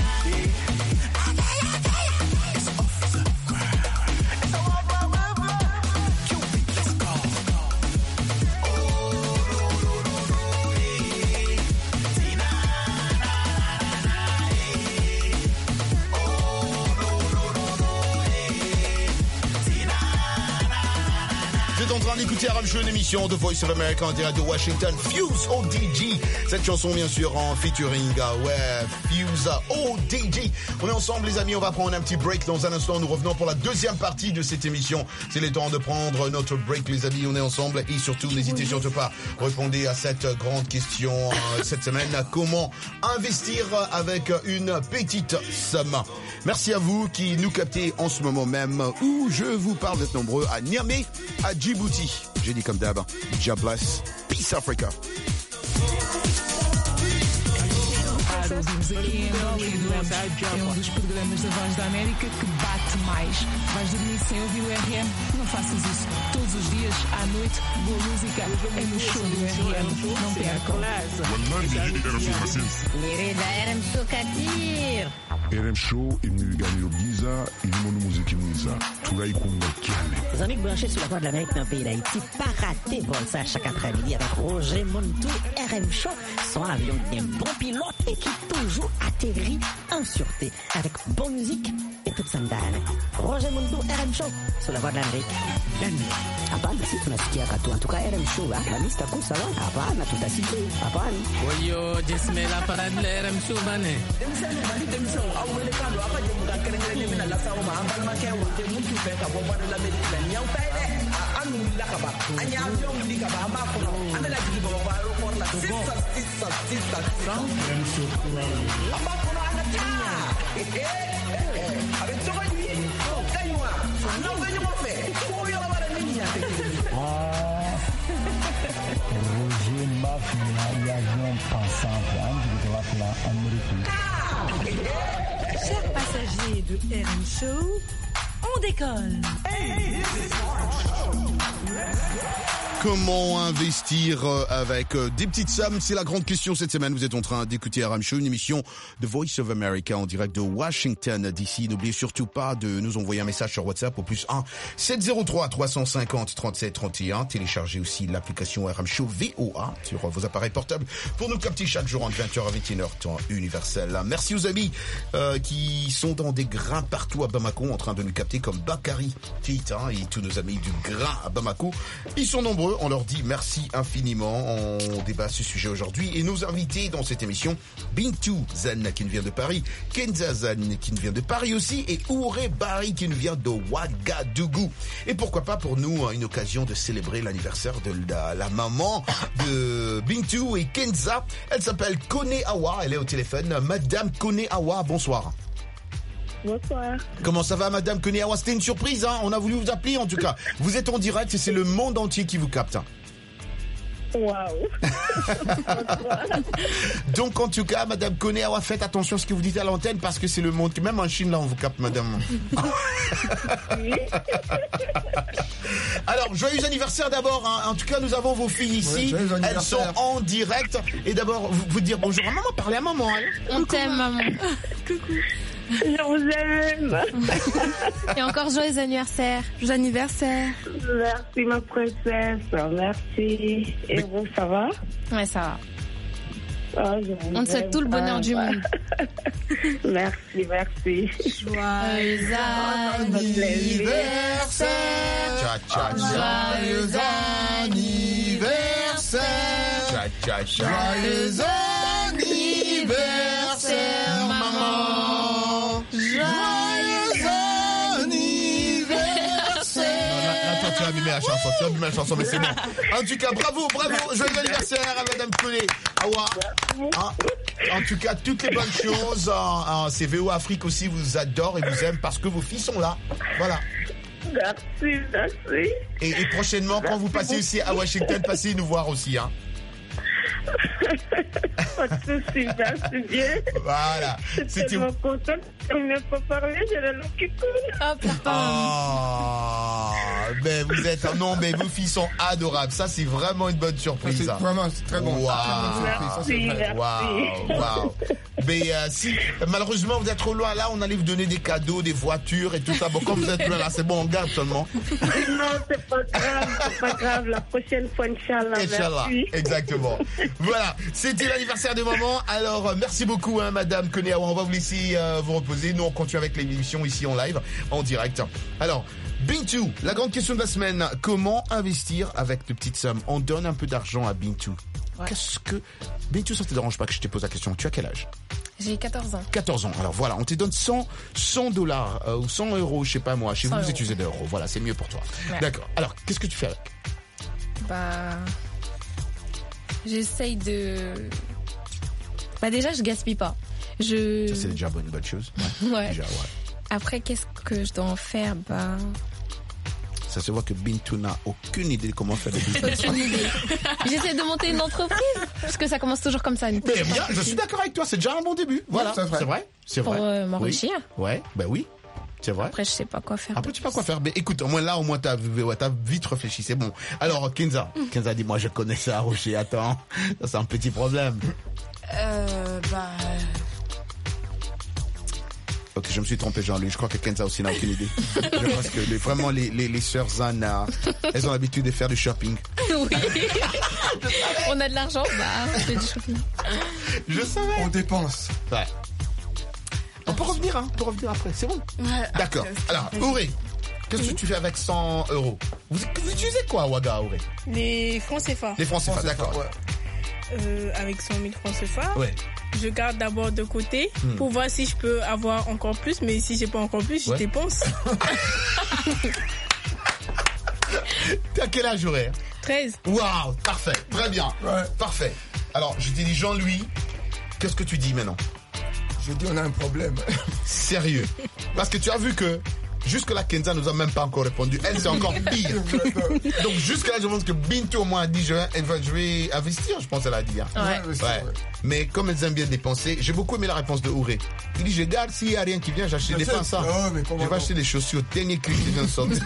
It's off the ground. It's a wild, wild, wild, wild. Cupid, let's go. Oh, no, no, no, no, hey. Tina, na, na, na, hey. Oh, no, no, no, no, hey. Tina, na, na, na. Vous êtes en train d'écouter R M Show, une émission de Voice of America en direct de Washington. Fuse O D G. Cette chanson, bien sûr, en featuring, uh, ouais, Fuse O D G. On est ensemble, les amis. On va prendre un petit break dans un instant. Nous revenons pour la deuxième partie de cette émission. C'est le temps de prendre notre break, les amis. On est ensemble. Et surtout, n'hésitez surtout pas. Répondez à cette grande question euh, cette semaine. Comment investir avec une petite somme? Merci à vous qui nous captez en ce moment même où je vous parle d'être nombreux à Niamey, à Djibouti. J'ai dit comme d'hab, God bless, Peace Africa. Ouvimos aqui em Angola e Lemos é um dos programas da Voz da América que bate mais. Vais dormir sem ouvir o R M? Não faças isso. Todos os dias, à noite, boa música é no show do R M. Não percam. R M Show imnigani Giza ilimono muziki mwiza tulaikunga kiane. Les amis branchés sur la voix de l'Amérique dans le pays d'Haïti, pas rater vol ça chaque après-midi avec Roger Montou, R M Show, son avion qui est un bon pilote et qui toujours atterri en sûreté, avec bonne musique et toute sandale. Roger Mundo, R M Show, sur la voie de l'Amérique. Hapana, si tunasikia katu, en tout cas R M Show, la liste à kusa, hapana, tutasikia, hapana. Oyo, jesmela para de R M Show, bane. Roger Mafia, l'avion pensante, Chers passagers de R M Show, on décolle. Comment investir avec des petites sommes? C'est la grande question cette semaine. Vous êtes en train d'écouter R M Show, une émission de Voice of America en direct de Washington D C. N'oubliez surtout pas de nous envoyer un message sur WhatsApp au plus un sept zéro trois trois cinq zéro trente-sept trente et un. Téléchargez aussi l'application R M Show V O A sur vos appareils portables pour nous capter chaque jour entre vingt heures à vingt et une heures temps universel. Merci aux amis euh, qui sont dans des grains partout à Bamako en train de nous capter comme Bakary Keita et tous nos amis du grain à Bamako. Ils sont nombreux. On leur dit merci infiniment. On débat ce sujet aujourd'hui. Et nos invités dans cette émission, Bintou Zen qui nous vient de Paris, Kenza Zen qui nous vient de Paris aussi, et Ouré Bari qui nous vient de Ouagadougou. Et pourquoi pas pour nous une occasion de célébrer l'anniversaire de la, la maman de Bintou et Kenza. Elle s'appelle Kone Awa. Elle est au téléphone. Madame Kone Awa, bonsoir. Bonsoir. Comment ça va, Madame Kone Awa? C'était une surprise, hein. On a voulu vous appeler, en tout cas. Vous êtes en direct et c'est le monde entier qui vous capte. Waouh. Donc, en tout cas, Madame Kone Awa, faites attention à ce que vous dites à l'antenne parce que c'est le monde. Même en Chine, là, on vous capte, Madame. Oui. Alors, joyeux anniversaire d'abord. Hein. En tout cas, nous avons vos filles ici. Ouais, elles sont en direct. Et d'abord, vous, vous dire bonjour à maman. Parlez à maman. Hein. On t'aime, maman. Coucou. Je vous aime. Et encore joyeux anniversaire. Joyeux anniversaire. Merci ma princesse. Merci. Et vous, ça va? Ouais, ça va. Oh, on te souhaite tout le bonheur du monde. Merci, merci. Joyeux anniversaire. Tcha, tcha, joyeux anniversaire. Tcha, tcha, joyeux anniversaire, maman. Joyeux anniversaire. Tu as abîmé la chanson, tu as abîmé la chanson, mais c'est bon. En tout cas, bravo, bravo, joyeux anniversaire à Madame Kone Awa. En, en tout cas, toutes les bonnes choses. En, en, c'est V O Afrique aussi vous adore et vous aime parce que vos filles sont là. Voilà. Merci, merci. Et, et prochainement, quand vous passez aussi à Washington, passez nous voir aussi, hein. Pas de soucis, merci bien. Voilà. C'était tellement contente. On n'a pas parlé, j'ai la langue qui coule. Oh, papa. Oh, mais vous êtes, non, mais vos filles sont adorables. Ça, c'est vraiment une bonne surprise. C'est vraiment, c'est très bon. Wow. Merci, merci. Waouh, waouh. Mais euh, si, malheureusement, vous êtes trop loin, là, on allait vous donner des cadeaux, des voitures et tout ça. Bon, comme vous êtes loin, là, c'est bon, on garde seulement. Non, c'est pas grave, c'est pas grave. La prochaine fois, Inch'Allah. Inch'Allah, merci. exactement. Voilà, c'était l'anniversaire de maman. Alors, euh, merci beaucoup, hein, Madame Kone Awa. On va vous laisser euh, vous reposer. Nous, on continue avec l'émission ici en live, en direct. Alors, Bintou, la grande question de la semaine. Comment investir avec de petites sommes? On donne un peu d'argent à Bintou. Ouais. Qu'est-ce que... Bintou, ça te dérange pas que je te pose la question? Tu as quel âge? J'ai quatorze ans. quatorze ans. Alors voilà, on te donne cent, cent dollars euh, ou cent euros, je sais pas moi. Chez vous, vous utilisez des euros. Voilà, c'est mieux pour toi. Ouais. D'accord. Alors, qu'est-ce que tu fais avec? Bah... J'essaye de... Bah déjà, je gaspille pas. Je... Ça, c'est déjà une bonne chose. Ouais. Ouais. Déjà, ouais. Après, qu'est-ce que je dois en faire? Bah... Ça se voit que Bintou n'a aucune idée de comment faire des business. Aucune idée. J'essaie de monter une entreprise, parce que ça commence toujours comme ça. Une Mais bien, je suis d'accord avec toi, c'est déjà un bon début. Voilà, c'est vrai. C'est vrai. C'est Pour vrai. Euh, m'enrichir. Oui. Ouais, ben oui. C'est vrai. Après, je sais pas quoi faire. Après, tu sais pas quoi faire. Mais écoute, au moins là, au moins, t'as, ouais, t'as vite réfléchi. C'est bon. Alors, Kenza. Kenza dit, moi, je connais ça, Roger. Attends. Ça, c'est un petit problème. Euh, bah. Ok, je me suis trompé, Jean-Louis. Je crois que Kenza aussi n'a aucune idée. Je pense que les, vraiment, les, les, les sœurs Zana, elles ont l'habitude de faire du shopping. Oui. On a de l'argent, bah, on fait du shopping. Je savais. On dépense. Ouais. On peut revenir, hein. On peut revenir après. C'est bon. Ouais, D'accord. après, Alors, vas-y. Auré, qu'est-ce que Oui. tu fais avec cent euros? Vous, vous utilisez quoi à Ouaga, Auré? Les francs C F A. Les francs C F A, d'accord. Ouais. Euh, avec cent mille francs C F A. Ouais. Je garde d'abord de côté Hmm. pour voir si je peux avoir encore plus, mais si j'ai pas encore plus, je Ouais. dépense. T'es à quel âge, Auré? treize. Waouh, parfait, très bien. Parfait. Alors, je t'ai dit Jean-Louis, qu'est-ce que tu dis maintenant? Je dis on a un problème. Sérieux. Parce que tu as vu que jusque-là, Kenza nous a même pas encore répondu. Elle, c'est encore pire. Donc, jusque-là, je pense que Bintou, au moins, a dit je, elle va, je vais investir, je pense qu'elle a dit. Hein. Ouais. Ouais. Mais comme elles aiment bien dépenser, j'ai beaucoup aimé la réponse de Ouré. Il dit je garde, s'il n'y a rien qui vient, j'achète des Je fins sais. ça. Oh, mais comment Je vais non? acheter des chaussures, dernier cri qui vient de sortir.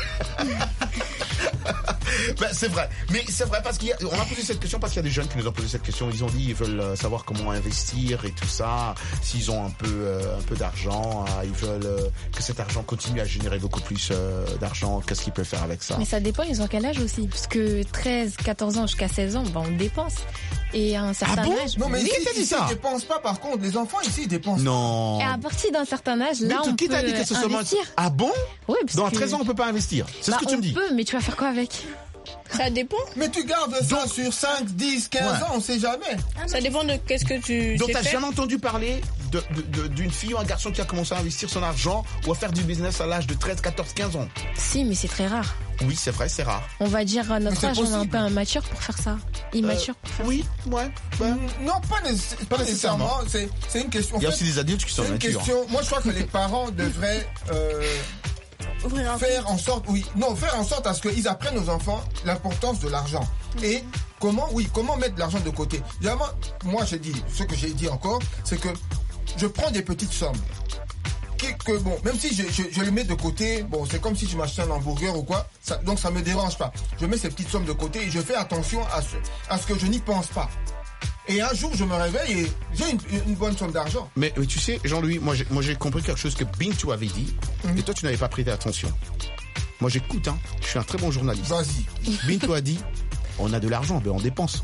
Ben, c'est vrai, mais c'est vrai parce qu'on a posé cette question parce qu'il y a des jeunes qui nous ont posé cette question. Ils ont dit ils veulent euh, savoir comment investir et tout ça. S'ils ont un peu euh, un peu d'argent, euh, ils veulent euh, que cet argent continue à générer beaucoup plus euh, d'argent. Qu'est-ce qu'ils peuvent faire avec ça? Mais ça dépend, ils ont quel âge aussi. Parce que treize, quatorze ans jusqu'à seize ans, bah, on dépense. Et à un certain âge. Non, mais oui, ici, ici, ils dépensent pas, par contre. Les enfants, ici, ils dépensent. Non. Et à partir d'un certain âge, là, Mais on qui peut t'a dit que ce soit investir. Ah bon? Oui, parce Dans que- treize ans, on peut pas investir. C'est Bah, ce que tu on me dis. peut, mais tu vas faire quoi avec? Ça dépend. Mais tu gardes ça sur cinq, dix, quinze Ouais. ans, on sait jamais. Ça dépend de qu'est-ce que tu Donc sais t'as faire. jamais entendu parler de- de- de- d'une fille ou un garçon qui a commencé à investir son argent ou à faire du business à l'âge de treize, quatorze, quinze ans? Si, mais c'est très rare. Oui, c'est vrai, c'est rare. On va dire à notre c'est âge, on est un possible. peu immature pour faire ça. Immature pour faire Oui, ouais. Non, pas, nécess- pas nécessairement. C'est c'est une question. en Il y a fait, aussi des adultes qui sont c'est une matures. question. Moi, je crois que les parents devraient euh, Ouvrir un faire en sorte, oui, non, faire en sorte à ce qu'ils apprennent aux enfants l'importance de l'argent et comment, oui, comment mettre de l'argent de côté. Évidemment, moi, j'ai dit, ce que j'ai dit encore, c'est que je prends des petites sommes. Qui- Que bon, même si je, je, je le mets de côté, bon, c'est comme si je m'achetais un hamburger ou quoi, ça, donc ça me dérange pas. Je mets ces petites sommes de côté et je fais attention à ce, à ce que je n'y pense pas. Et un jour, je me réveille et j'ai une, une bonne somme d'argent. Mais, mais tu sais, Jean-Louis, moi j'ai, moi j'ai compris quelque chose que Bintou avait dit et toi tu n'avais pas prêté attention. Moi j'écoute, hein, je suis un très bon journaliste. Vas-y. Bintou a dit on a de l'argent, ben on dépense.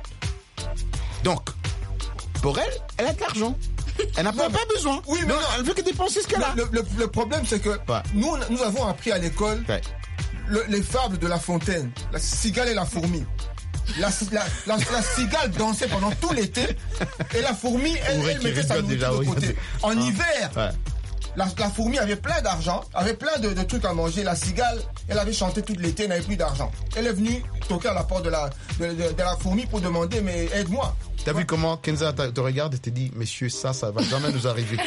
Donc, pour elle, elle a de l'argent. Elle n'a pas, pas besoin. Oui, mais non, non. non, elle veut que dépenser ce qu'elle a. Le, le- le problème, c'est que nous, on- nous avons appris à l'école le- les fables de La Fontaine, la cigale et la fourmi. La, la, la, la cigale dansait pendant tout l'été et la fourmi, elle, Ouré elle qui mettait sa rigole déjà, nourriture de oui. côté. En Ah. hiver, Ouais. la, la fourmi avait plein d'argent, avait plein de, de trucs à manger. La cigale, elle avait chanté tout l'été, elle n'avait plus d'argent. Elle est venue toquer à la porte de la, de, de- de la fourmi pour demander, mais aide-moi. T'as vu comment Kenza te te regarde et te dit messieurs, ça, ça va jamais nous arriver.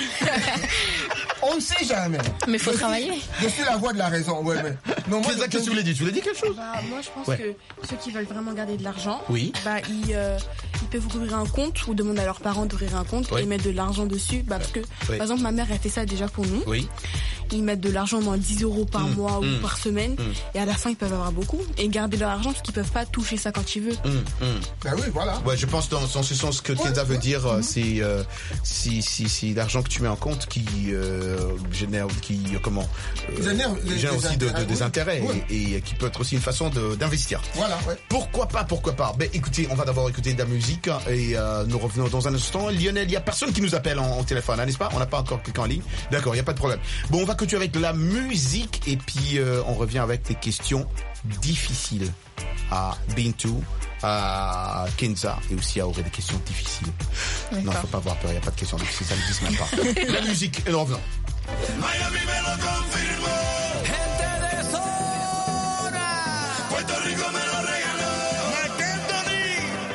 On ne sait jamais. Mais faut Je suis- travailler. Je suis la voix de la raison, ouais, mais. Non, moi, Kenza, je- qu'est-ce que tu voulais dire? Tu voulais dire quelque chose? Bah, moi, je pense Ouais. que ceux qui veulent vraiment garder de l'argent, Oui. bah, ils, euh, ils peuvent ouvrir un compte ou demander à leurs parents d'ouvrir un compte Oui. et mettre de l'argent dessus. Bah, parce que, Oui. par exemple, ma mère, elle fait ça déjà pour nous. Oui. Ils mettent de l'argent, au moins dix euros par Mm, mois mm, ou par semaine. mm. Et à la fin, ils peuvent avoir beaucoup et garder leur argent parce qu'ils peuvent pas toucher ça quand ils veulent. Hum, hum. Ben oui, voilà. Ouais, je pense dans, dans ce sens ce que Kenza veut dire, euh, c'est euh, si, si, si l'argent que tu mets en compte qui euh, génère, qui euh, comment euh, Génère les- génère les aussi de, de- intérêts, des oui. intérêts Oui. et, et qui peut être aussi une façon de- d'investir. Voilà, ouais. Pourquoi pas, pourquoi pas. Ben écoutez, on va d'abord écouter de la musique et euh, nous revenons dans un instant. Lionel, il y a personne qui nous appelle en, en téléphone, hein, n'est-ce pas? On n'a pas encore quelqu'un en ligne. D'accord, il y a pas de problème. Bon, on va continuer avec la musique et puis euh, on revient avec des questions difficiles à Bintou, à Kenza et aussi à Auré, des questions difficiles. Non, il faut pas avoir peur, il n'y a pas de questions difficiles, ça n'existe même pas. La musique et nous revenons. Miami me lo confirmó. Gente de zona. Puerto Rico me lo regaló. Marc Anthony.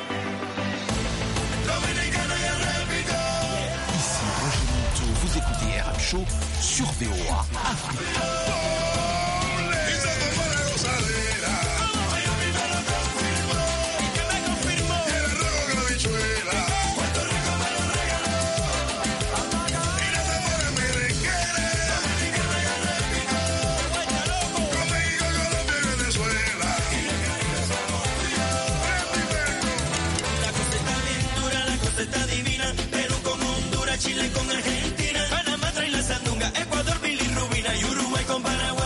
Dominicana y repito. Ici Roger Monteau, vous écoutez R M Show sur V O A Afrique. Está divina, Perú con Honduras, Chile con Argentina, Panamá trae la sandunga, Ecuador, Bilirrubina y Uruguay con Paraguay.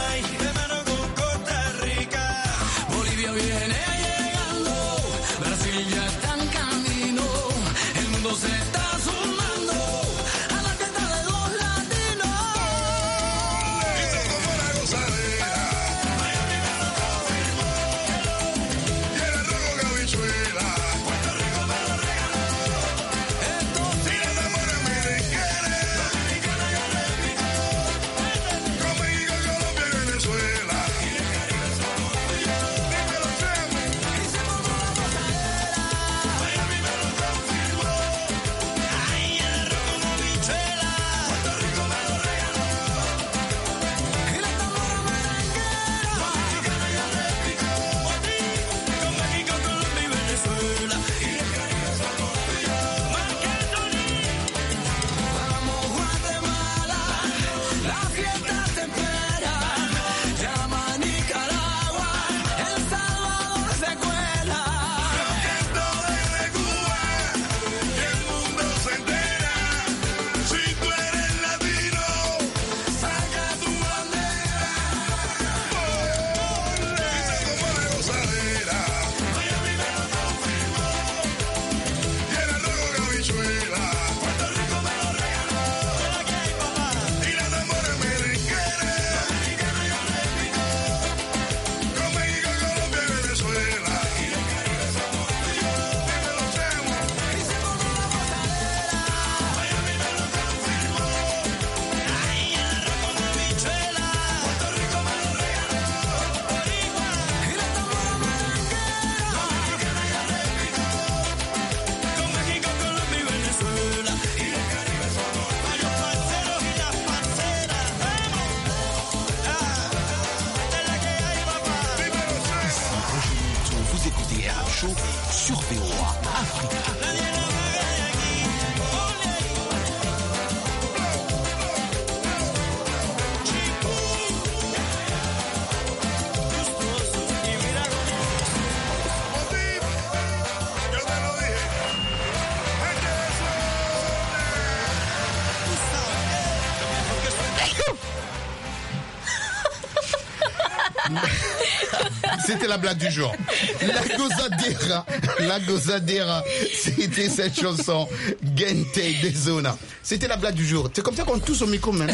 C'était la blague du jour. La gozadera, la gozadera, c'était cette chanson Gente de Zona. C'était la blague du jour. C'est comme ça qu'on tousse au micro même.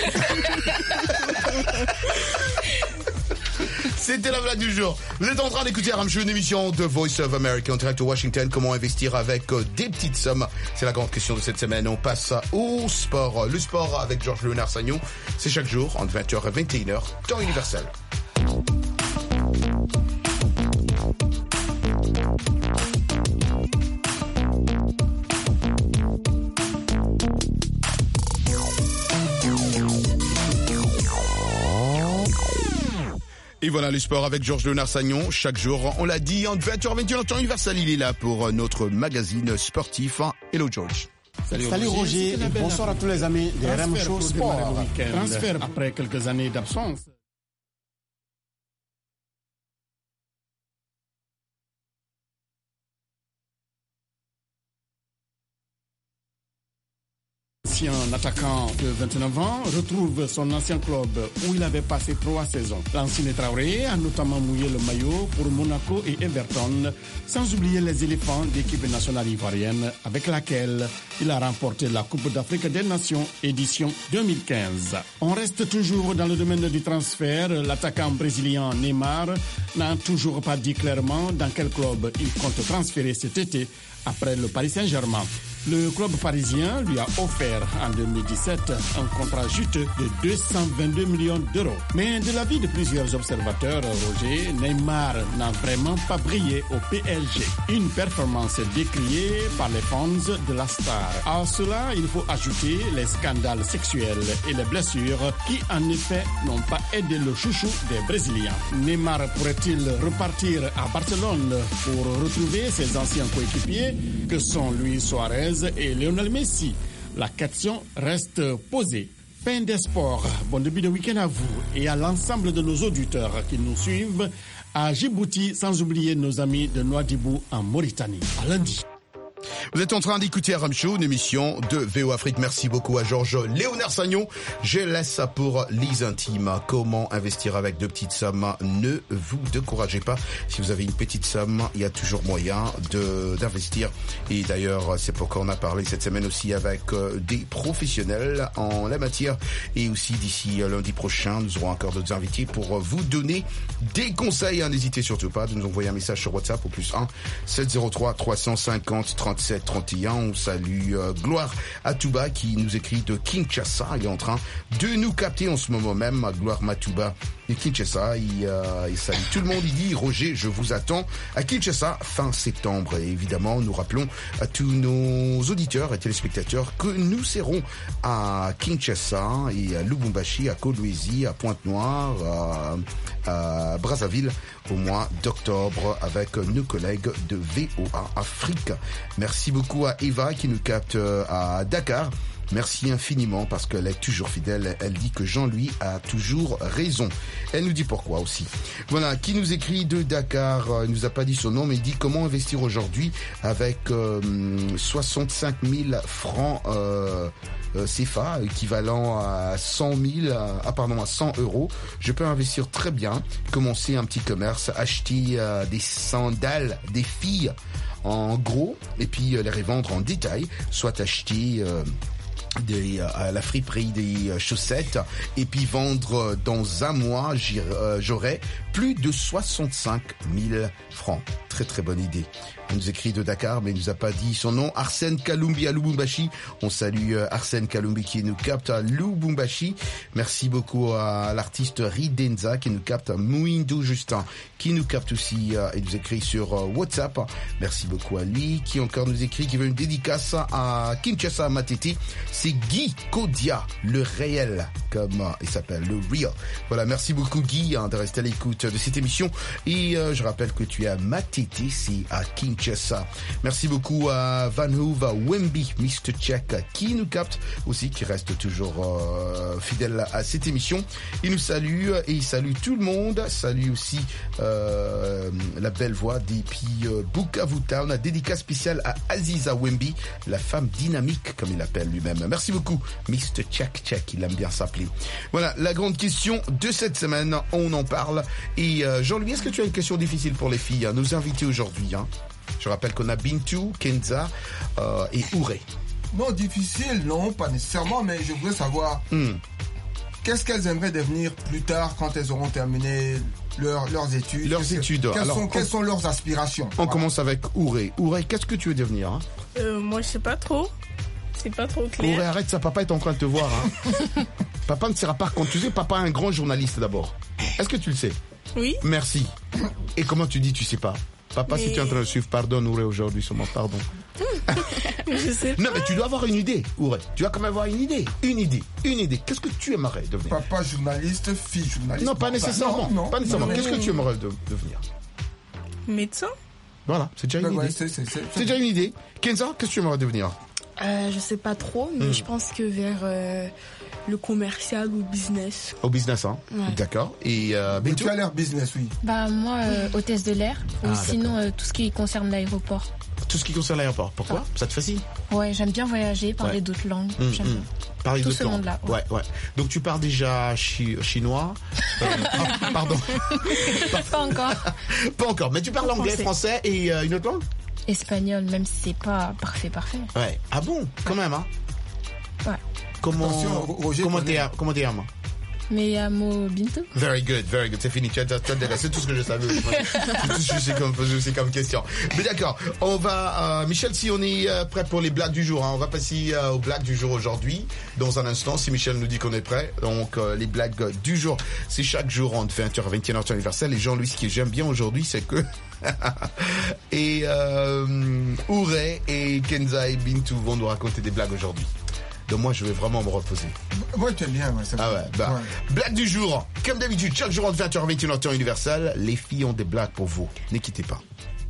C'était la blague du jour. Vous êtes en train d'écouter R M Show, une émission de Voice of America en direct de Washington. Comment investir avec euh, des petites sommes? C'est la grande question de cette semaine. On passe au sport. Le sport avec Georges Léonard Sagnon. C'est chaque jour entre vingt heures et vingt et une heures, temps universel. Et voilà le sport avec Georges Léonard Sagnon. Chaque jour, on l'a dit, entre vingt heures et vingt et une heures, temps universel, il est là pour notre magazine sportif. Hello George. Salut, Salut Roger, Roger et bonsoir à tous les amis de R M Show Sport. Transfert après quelques années d'absence. L'ancien attaquant de vingt-neuf ans retrouve son ancien club où il avait passé trois saisons. L'ancien Traoré a notamment mouillé le maillot pour Monaco et Everton, sans oublier les éléphants d'équipe nationale ivoirienne avec laquelle il a remporté la Coupe d'Afrique des Nations édition deux mille quinze. On reste toujours dans le domaine du transfert. L'attaquant brésilien Neymar n'a toujours pas dit clairement dans quel club il compte transférer cet été après le Paris Saint-Germain. Le club parisien lui a offert en deux mille dix-sept un contrat juteux de deux cent vingt-deux millions d'euros. Mais de l'avis de plusieurs observateurs, Roger, Neymar n'a vraiment pas brillé au P S G. Une performance décriée par les fans de la star. À cela, il faut ajouter les scandales sexuels et les blessures qui, en effet, n'ont pas aidé le chouchou des Brésiliens. Neymar pourrait-il repartir à Barcelone pour retrouver ses anciens coéquipiers que sont Luis Suarez et Lionel Messi? La question reste posée. Fin des sports. Bon début de week-end à vous et à l'ensemble de nos auditeurs qui nous suivent à Djibouti, sans oublier nos amis de Nouadhibou en Mauritanie. À lundi. Vous êtes en train d'écouter R M Show, une émission de V O Afrique. Merci beaucoup à Georges Léonard Sagnon. Je laisse pour les intimes. Comment investir avec de petites sommes? Ne vous découragez pas. Si vous avez une petite somme, il y a toujours moyen de d'investir. Et d'ailleurs, c'est pourquoi on a parlé cette semaine aussi avec des professionnels en la matière. Et aussi d'ici lundi prochain, nous aurons encore d'autres invités pour vous donner des conseils. N'hésitez surtout pas de nous envoyer un message sur WhatsApp au plus un sept zéro trois trois cent cinquante trente-sept trente et un. On salue euh, Gloire Matouba qui nous écrit de Kinshasa. Il est en train de nous capter en ce moment même. Gloire Matouba de Kinshasa. Il, euh, il salue tout le monde. Il dit: Roger, je vous attends à Kinshasa fin septembre. Et évidemment, nous rappelons à tous nos auditeurs et téléspectateurs que nous serons à Kinshasa et à Lubumbashi, à Kolwezi, à Pointe-Noire, à, à Brazzaville au mois d'octobre avec nos collègues de V O A Afrique. Merci beaucoup à Eva qui nous capte à Dakar. Merci infiniment parce qu'elle est toujours fidèle. Elle dit que Jean-Louis a toujours raison. Elle nous dit pourquoi aussi. Voilà, qui nous écrit de Dakar, il nous a pas dit son nom, mais il dit comment investir aujourd'hui avec euh, soixante-cinq mille francs euh, euh, C F A, équivalent à cent mille, ah pardon, à cent euros. Je peux investir très bien, commencer un petit commerce, acheter euh, des sandales des filles en gros et puis euh, les revendre en détail, soit acheter euh, Des, à la friperie des chaussettes et puis vendre dans un mois, j'aurai plus de soixante-cinq mille francs. Très très bonne idée. On nous écrit de Dakar, mais il nous a pas dit son nom. Arsène Kalumbi à Lubumbashi. On salue Arsène Kalumbi qui nous capte à Lubumbashi. Merci beaucoup à l'artiste Ridenza qui nous capte à Mouindou Justin, qui nous capte aussi et nous écrit sur WhatsApp. Merci beaucoup à lui. Qui encore nous écrit, qui veut une dédicace à Kinshasa Matete. C'est Guy Kodia, le réel, comme il s'appelle, le real. Voilà, merci beaucoup Guy hein, de rester à l'écoute de cette émission. Et euh, je rappelle que tu es à Matete, c'est à Kinshasa. Duchess. Merci beaucoup à Van Hoover, Wemby, mister Check, qui nous capte aussi, qui reste toujours euh, fidèle à cette émission. Il nous salue et il salue tout le monde. Salue aussi euh, la belle voix d'E P euh, Bukavu Town. Dédicace spéciale à Aziza Wemby, la femme dynamique, comme il l'appelle lui-même. Merci beaucoup, mister Check Check, il aime bien s'appeler. Voilà, la grande question de cette semaine, on en parle. Et euh, Jean-Louis, est-ce que tu as une question difficile pour les filles, hein, nos invités aujourd'hui, hein? Je rappelle qu'on a Bintou, Kenza euh, et Ouré. Non, difficile, non, pas nécessairement, mais je voudrais savoir mm. qu'est-ce qu'elles aimeraient devenir plus tard quand elles auront terminé leur, leurs études. Leurs qu'est-ce études. Que, quelles, Alors, sont, quelles sont leurs aspirations? On voilà. commence avec Ouré. Ouré, qu'est-ce que tu veux devenir, hein? euh, Moi, je sais pas trop. C'est pas trop clair. Ouré, arrête ça, papa est en train de te voir. Hein. Papa ne sera pas compte. Tu sais, papa est un grand journaliste d'abord. Est-ce que tu le sais? Oui. Merci. Et comment tu dis tu sais pas? Papa, mais... si tu es en train de suivre, pardonne Ouré aujourd'hui, sûrement, pardon. Je sais pas. Non, mais tu dois avoir une idée, Ouré. Tu dois quand même avoir une idée. Une idée. Une idée. Qu'est-ce que tu aimerais devenir? Papa journaliste, fille journaliste. Non, pas nécessairement. Non, non, pas nécessairement. Non, Qu'est-ce non. que tu aimerais de, devenir? Médecin. Voilà, c'est déjà une ouais, idée. C'est, c'est, c'est, c'est déjà une idée. Kenza, qu'est-ce que tu aimerais devenir? euh, Je sais pas trop, mais hmm. je pense que vers euh, le commercial ou business. Au business, hein? Ouais. D'accord. Et euh, mais tu as l'air business, oui. Bah moi, euh, hôtesse de l'air. Ou ah, sinon euh, tout ce qui concerne l'aéroport. Tout ce qui concerne l'aéroport. Pourquoi? Ça te fascine? Ouais, j'aime bien voyager, parler ouais. d'autres langues. Mmh, j'aime mmh. bien. Parler tout d'autres ce langues. monde-là. Ouais. ouais, ouais. Donc tu parles déjà chi- chinois. Euh, oh, pardon. Pas encore. Pas encore. Mais tu parles anglais, français, français et euh, une autre langue? Espagnol, même si c'est pas parfait, parfait. Ouais. Ah bon? Quand même, hein? Ouais. Comment, Roger, comment t'es, comment t'es, Armand? Mais à mon Bintou. Very good, very good. C'est fini. Tu as, tu as, tu as c'est tout ce que je savais. C'est tout ce que je sais comme, je sais comme question. Mais d'accord. On va, euh, Michel, si on est euh, prêt pour les blagues du jour, hein, on va passer euh, aux blagues du jour aujourd'hui. Dans un instant, si Michel nous dit qu'on est prêt. Donc, euh, les blagues du jour, c'est chaque jour entre vingt heures et vingt et une heures temps universel. Et Jean-Louis, ce que j'aime bien aujourd'hui, c'est que et euh, Ouré et Kenza et Bintou vont nous raconter des blagues aujourd'hui. Donc moi je vais vraiment me reposer. Moi j'aime bien. Ouais, ça ah ouais, bah, ouais. Blague du jour. Comme d'habitude, chaque jour entre vingt heures et vingt et une heures temps universel, les filles ont des blagues pour vous. Ne quittez pas.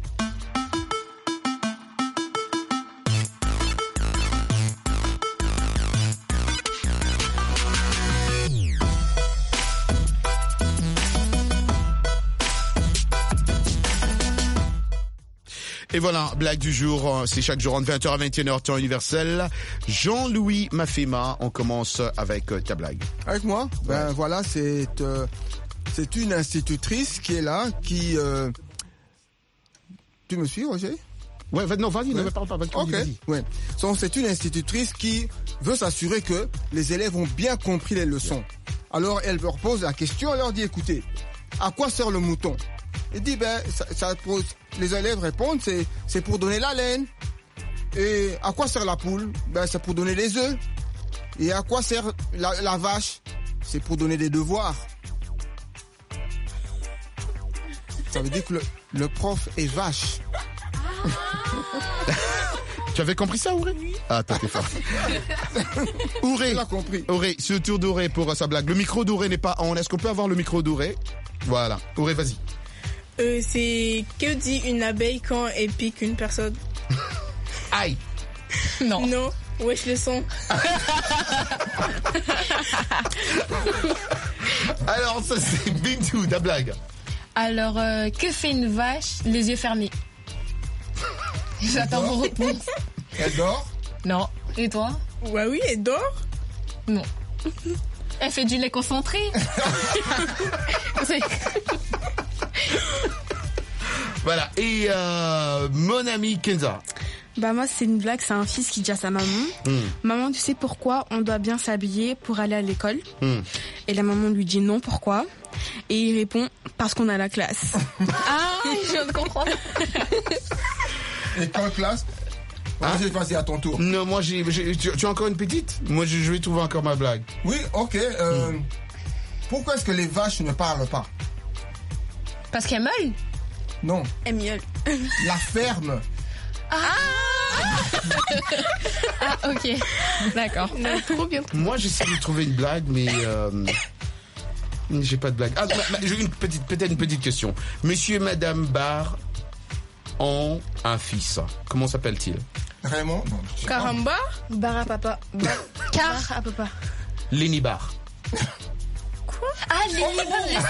Et voilà, blague du jour, c'est chaque jour entre vingt heures et vingt et une heures temps universel. Jean-Louis Mafema, on commence avec ta blague. Avec moi? Ben ouais. Voilà, c'est euh, c'est une institutrice qui est là, qui... Euh... Tu me suis, Roger? Ouais, non, vas-y, ouais. ne parle pas. Vas-y, ok, vas-y. Ouais. Donc, c'est une institutrice qui veut s'assurer que les élèves ont bien compris les leçons. Alors, elle leur pose la question, elle leur dit, écoutez, à quoi sert le mouton? Il dit, ben, ça, ça pose... Les élèves répondent, c'est, c'est pour donner la laine. Et à quoi sert la poule? Ben, c'est pour donner les œufs. Et à quoi sert la, la vache? C'est pour donner des devoirs. Ça veut dire que le, le prof est vache. Tu avais compris ça, Ouré? Ah, toi, t'es fort. Ouré, compris. Ouré, c'est le tour d'Ouré pour sa blague. Le micro d'Ouré n'est pas on. Est-ce qu'on peut avoir le micro d'Ouré? Voilà. Ouré, vas-y. Euh, c'est que dit une abeille quand elle pique une personne? Aïe. Non. Non. Wesh le son. Alors ça c'est Bintou, ta blague. Alors euh, que fait une vache les yeux fermés? J'attends vos réponses. Elle dort? Non. Et toi? Ouais, oui, elle dort? Non. Elle fait du lait concentré. Voilà. Et euh, mon ami Kenza. Bah moi c'est une blague, c'est un fils qui dit à sa maman mm. Maman, tu sais pourquoi on doit bien s'habiller pour aller à l'école? mm. Et la maman lui dit non, pourquoi? Et il répond parce qu'on a la classe. Ah, je viens de comprendre. Et quelle classe? Ah, j'ai passé à ton tour. Non, moi j'ai, j'ai tu, tu as encore une petite? Moi je, je vais trouver encore ma blague. Oui, ok. Euh, mm. Pourquoi est-ce que les vaches ne parlent pas? Parce qu'elles meulent? Non. Elles miaulent. La ferme. Ah, ah ok. D'accord. Non, trop bien. Moi j'essaie de trouver une blague, mais euh, j'ai pas de blague. Ah, ma, ma, j'ai une petite, peut-être une petite question. Monsieur et Madame Barr ont un fils. Comment s'appelle-t-il? Raymond. Caramba. Bara papa. Car à papa. Lenny Bar. Quoi? Ah, Lenny Bar.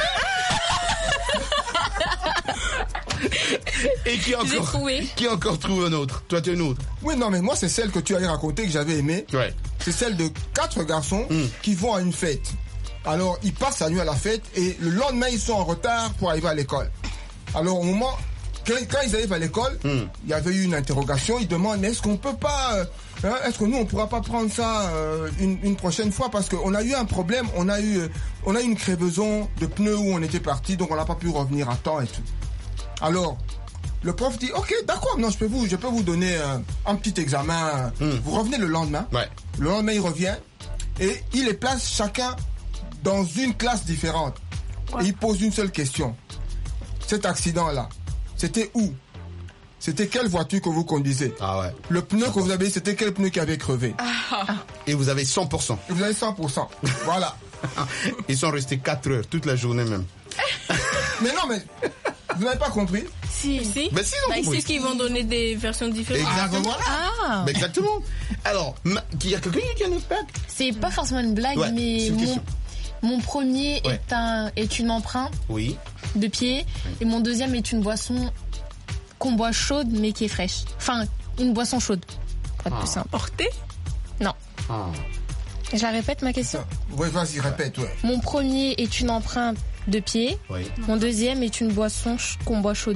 Et qui encore, J'ai trouvé. qui encore trouve un autre? Toi, tu es une autre. Oui, non, mais moi, c'est celle que tu avais racontée, que j'avais aimée. Ouais. C'est celle de quatre garçons Mm. qui vont à une fête. Alors, ils passent la nuit à la fête et le lendemain, ils sont en retard pour arriver à l'école. Alors, au moment, quand, quand ils arrivent à l'école, Mm. il y avait eu une interrogation. Ils demandent, mais est-ce qu'on peut pas, euh, hein, est-ce que nous, on pourra pas prendre ça euh, une, une prochaine fois? Parce qu'on a eu un problème, on a eu, euh, on a eu une crevaison de pneus où on était parti, donc on n'a pas pu revenir à temps et tout. Alors, le prof dit, ok, d'accord, non, je peux vous, je peux vous donner un, un petit examen. Mm. Vous revenez le lendemain. Ouais. Le lendemain, il revient et il les place chacun dans une classe différente. Et il pose une seule question. Cet accident-là, c'était où? C'était quelle voiture que vous conduisez? Ah ouais. Le pneu que vous avez, c'était quel pneu qui avait crevé? Et vous avez cent pour cent. Et vous avez cent pour cent. Voilà. Ils sont restés quatre heures, toute la journée même. Mais non, mais vous n'avez pas compris? Si, si. Ben si, ils ont Bah, compris. c'est qu'ils vont donner des versions différentes. Exactement. Ah. Ben exactement. Alors, ma- il y a quelqu'un qui a une autre blague? C'est pas forcément une blague, Ouais, mais c'est une mon, question. mon premier Ouais. est, un, est une empreinte Oui. de pied et mon deuxième est une boisson qu'on boit chaude mais qui est fraîche. Enfin, une boisson chaude. Pour être Ah. plus simple. Porté? Non. Ah. Je la répète ma question. Ouais, vas-y, répète, ouais. Mon premier est une empreinte de pied. Oui. Mon deuxième est une boisson ch- qu'on boit chaude.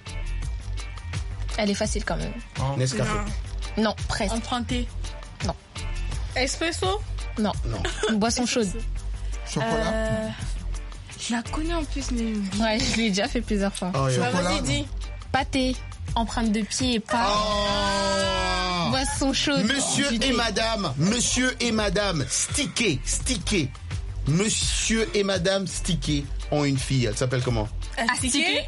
Elle est facile quand même. Nescafé. Non, presque. Emprunté. Non. Espresso? Non. Non. Une boisson chaude. Chocolat. Euh, je la connais en plus, mais. Ouais, je l'ai déjà fait plusieurs fois. Oh, yeah. Bah, vas-y, dis. Pâté. Empreinte de pied et pas. Oh. Boisson chaude. Monsieur Du et thé. madame, monsieur et madame Stické, Stické. Monsieur et madame Stické ont une fille, elle s'appelle comment? Astiqué?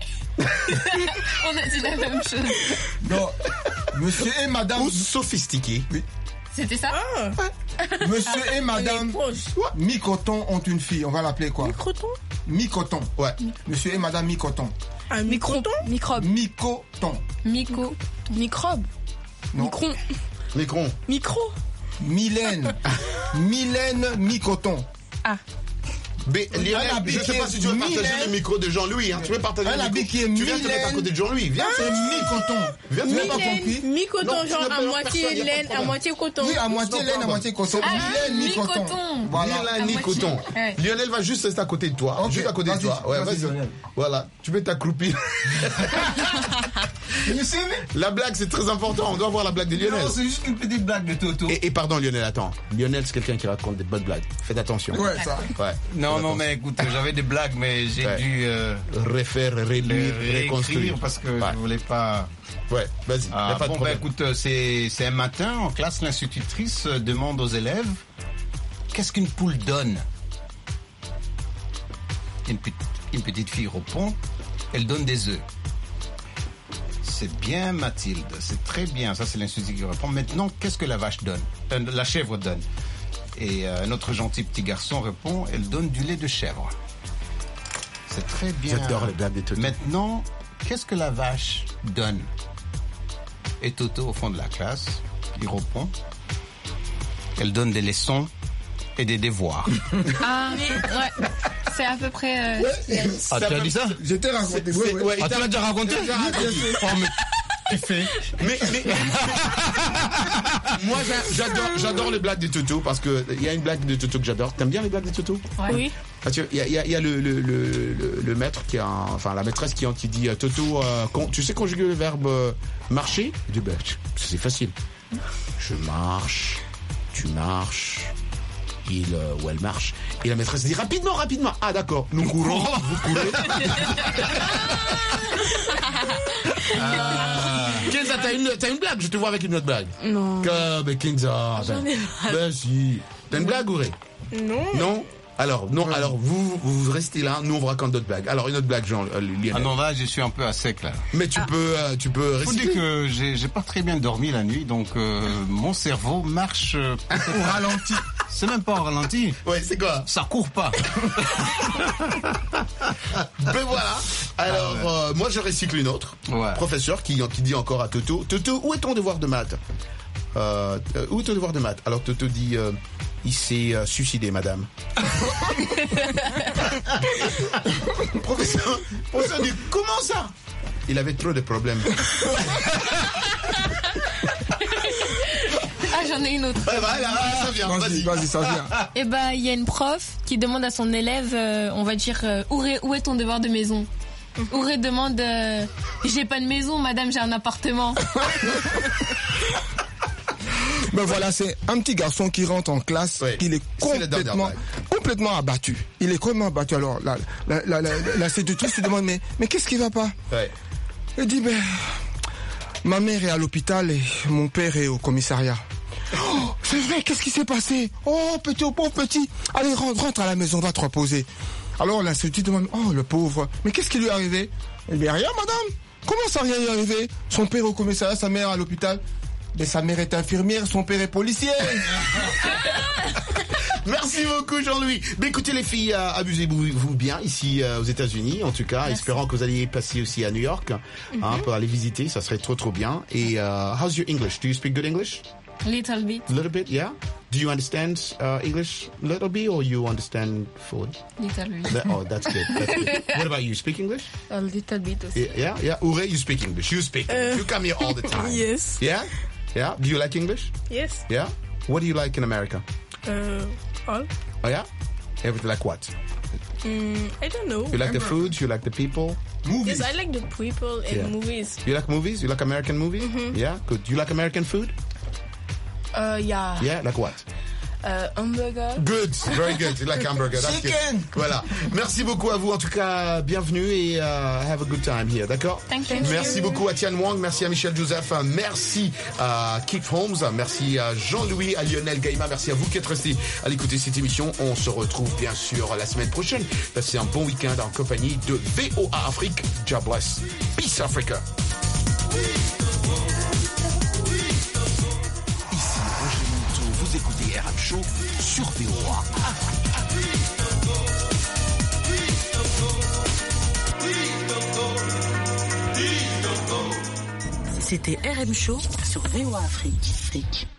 On a dit la même chose. Non. Monsieur et madame. Ou sophistiqué. Oui. C'était ça? Monsieur et madame Mi-Coton ont une fille. On va l'appeler quoi? Microton? Mi-Coton. Ouais. Monsieur et madame Mi-Coton. Un microton? Microbe. Mi-Coton. Mico. Microbe. Non. Micron. Micron. Micro. Mylène. Mylène Mi-Coton. Ah. Mais Lionel, Un habit je ne sais qui pas est si tu veux partager Mylène. le micro de Jean-Louis. Hein. Tu veux partager Un le habit micro. qui est Tu viens te mettre à Mylène. côté de Jean-Louis. Viens. C'est Mi-Coton. Viens, tu Vous n'as n'avez pas compris? Mi-coton, Non, tu genre ne à peux moitié personne, y a pas de laine, à problème. moitié coton. Oui, à moitié Non, laine, à pardon. moitié coton. Ah, Mylène Mi-Coton. Mi-Coton. Voilà. Mylène Mi-Coton. Ouais. Lionel va juste rester à côté de toi. Ok, Juste à côté de vas-y, toi. Ouais, vas-y, vas-y. Lionel. Voilà. Tu peux t'accroupir. You see me? La blague, c'est très important. On doit voir la blague de Lionel. Non, c'est juste une petite blague de Toto. Et, et pardon Lionel, attends. Lionel, c'est quelqu'un qui raconte des bonnes blagues. Faites attention. Ouais, ça. Ouais. Non, Faites non, attention. mais écoute, j'avais des blagues, mais j'ai Ouais. dû euh, Refaire, les réduire, reconstruire. réécrire parce que Ouais. je voulais pas. Ouais, vas-y. Ah, y a pas de bon, ben problème. écoute, euh, c'est c'est un matin en classe, l'institutrice euh, demande aux élèves qu'est-ce qu'une poule donne. Une, pe- une petite fille répond, elle donne des œufs. C'est bien, Mathilde, c'est très bien. Ça, c'est l'institutrice qui répond. Maintenant, qu'est-ce que la vache donne? Euh, La chèvre donne. Et euh, notre gentil petit garçon répond, elle donne du lait de chèvre. C'est très bien. J'adore les blagues de Toto. Maintenant, qu'est-ce que la vache donne? Et Toto, au fond de la classe, il répond, elle donne des leçons et des devoirs. Ah, ouais. C'est à peu près. euh, Ah, tu as dit ça? J'étais raconté. Oui, C'est- oui. ouais, Ah, tu l'as déjà raconté? Il t'a raconté. Oh, mais tu fais. Mais, mais moi j'a- j'adore, j'adore les blagues de Toto parce que il y a une blague de Toto que j'adore. T'aimes bien les blagues de Toto? Oui. Parce que il y a, il y a- il y a le, le, le, le, le maître qui a, un- enfin la maîtresse qui, qui dit euh, Toto, euh, con- tu sais conjuguer le verbe euh, marcher? Il dit bah, c'est facile. Je marche, tu marches, il euh, ou elle marche. Et la maîtresse dit rapidement, rapidement. Ah d'accord, nous courons, vous courez. Kenza, t'as une, t'as une blague? Je te vois avec une autre blague. Non. Que, mais Kenza, J'en ben, ai marre. ben si. T'as une blague, Ouré? Non. Non? Alors, non, alors vous, vous restez là, nous on vous raconte d'autres blagues. Alors, une autre blague, Jean, euh, Lionel. Ah non, là, je suis un peu à sec, là. Mais tu peux, euh, tu peux Faut rester. dire que j'ai j'ai pas très bien dormi la nuit, donc euh, mon cerveau marche euh, Au ralenti. C'est même pas au ralenti. Ouais, c'est quoi? Ça court pas. Ben voilà. Alors, ah ouais. euh, moi, je recycle une autre. Ouais. Professeur qui, qui dit encore à Toto, Toto, où est ton devoir de maths? euh, Où est ton devoir de maths? Alors, Toto dit, euh, il s'est euh, suicidé, madame. Professeur, professeur dit, comment ça? Il avait trop de problèmes. Ah, j'en ai une autre. Ouais, voilà, ça vient. Vas-y, vas-y, ça vient. Eh ben, il y a une prof qui demande à son élève, euh, on va dire, euh, où, est, où est ton devoir de maison? Ouré demande, euh, j'ai pas de maison, madame, j'ai un appartement. Ben voilà, c'est un petit garçon qui rentre en classe, oui. Il est complètement, complètement abattu. Il est complètement abattu. Alors, la, la, la, la, la séductrice lui demande, mais, mais qu'est-ce qui va pas? Ouais. Il dit, ben, ma mère est à l'hôpital et mon père est au commissariat. Oh, c'est vrai, qu'est-ce qui s'est passé? Oh, petit, oh, pauvre petit. Allez, rentre, rentre à la maison, va te reposer. Alors, la séductrice demande, oh, le pauvre, mais qu'est-ce qui lui est arrivé? Il dit, rien, madame. Comment ça, rien lui est arrivé? Son père est au commissariat, sa mère à l'hôpital. Mais sa mère est infirmière, son père est policier. Merci beaucoup Jean-Louis. Mais écoutez les filles, euh, amusez-vous bien ici euh, aux États-Unis, en tout cas. Merci. Espérant que vous alliez passer aussi à New York, mm-hmm. hein, pour aller visiter, ça serait trop trop bien. Et uh, how's your English? Do you speak good English? Little bit. Little bit, yeah. Do you understand uh, English little bit, or you understand full? Little bit. That, oh, that's good. That's good. What about you? Speak English? A little bit also. Yeah, yeah. Ure, you speak English. You speak. Uh, you come here all the time. Yes. Yeah. Yeah. Do you like English? Yes. Yeah. What do you like in America? Uh, all. Oh yeah. Everything like what? Mm, I don't know. You like the food? You like the people? Movies. Yes, I like the people and yeah. movies. You like movies? You like American movies? Mm-hmm. Yeah. Good. Do you like American food? Uh, yeah. Yeah. Like what? Uh, hamburger. Good, very good. You like hamburger. That's Chicken. Good. Voilà. Merci beaucoup à vous. En tout cas, bienvenue et uh, have a good time here. D'accord? Thank you. Merci beaucoup à Tian Wang. Merci à Michel Joseph. Merci à Keith Holmes. Merci à Jean-Louis, à Lionel Gaïma. Merci à vous qui êtes restés à l'écouter cette émission. On se retrouve bien sûr la semaine prochaine. Passez un bon week-end en compagnie de V O A Afrique. God bless. Peace Africa. Vous écoutez R M Show sur V O A. C'était R M Show sur V O A Afrique.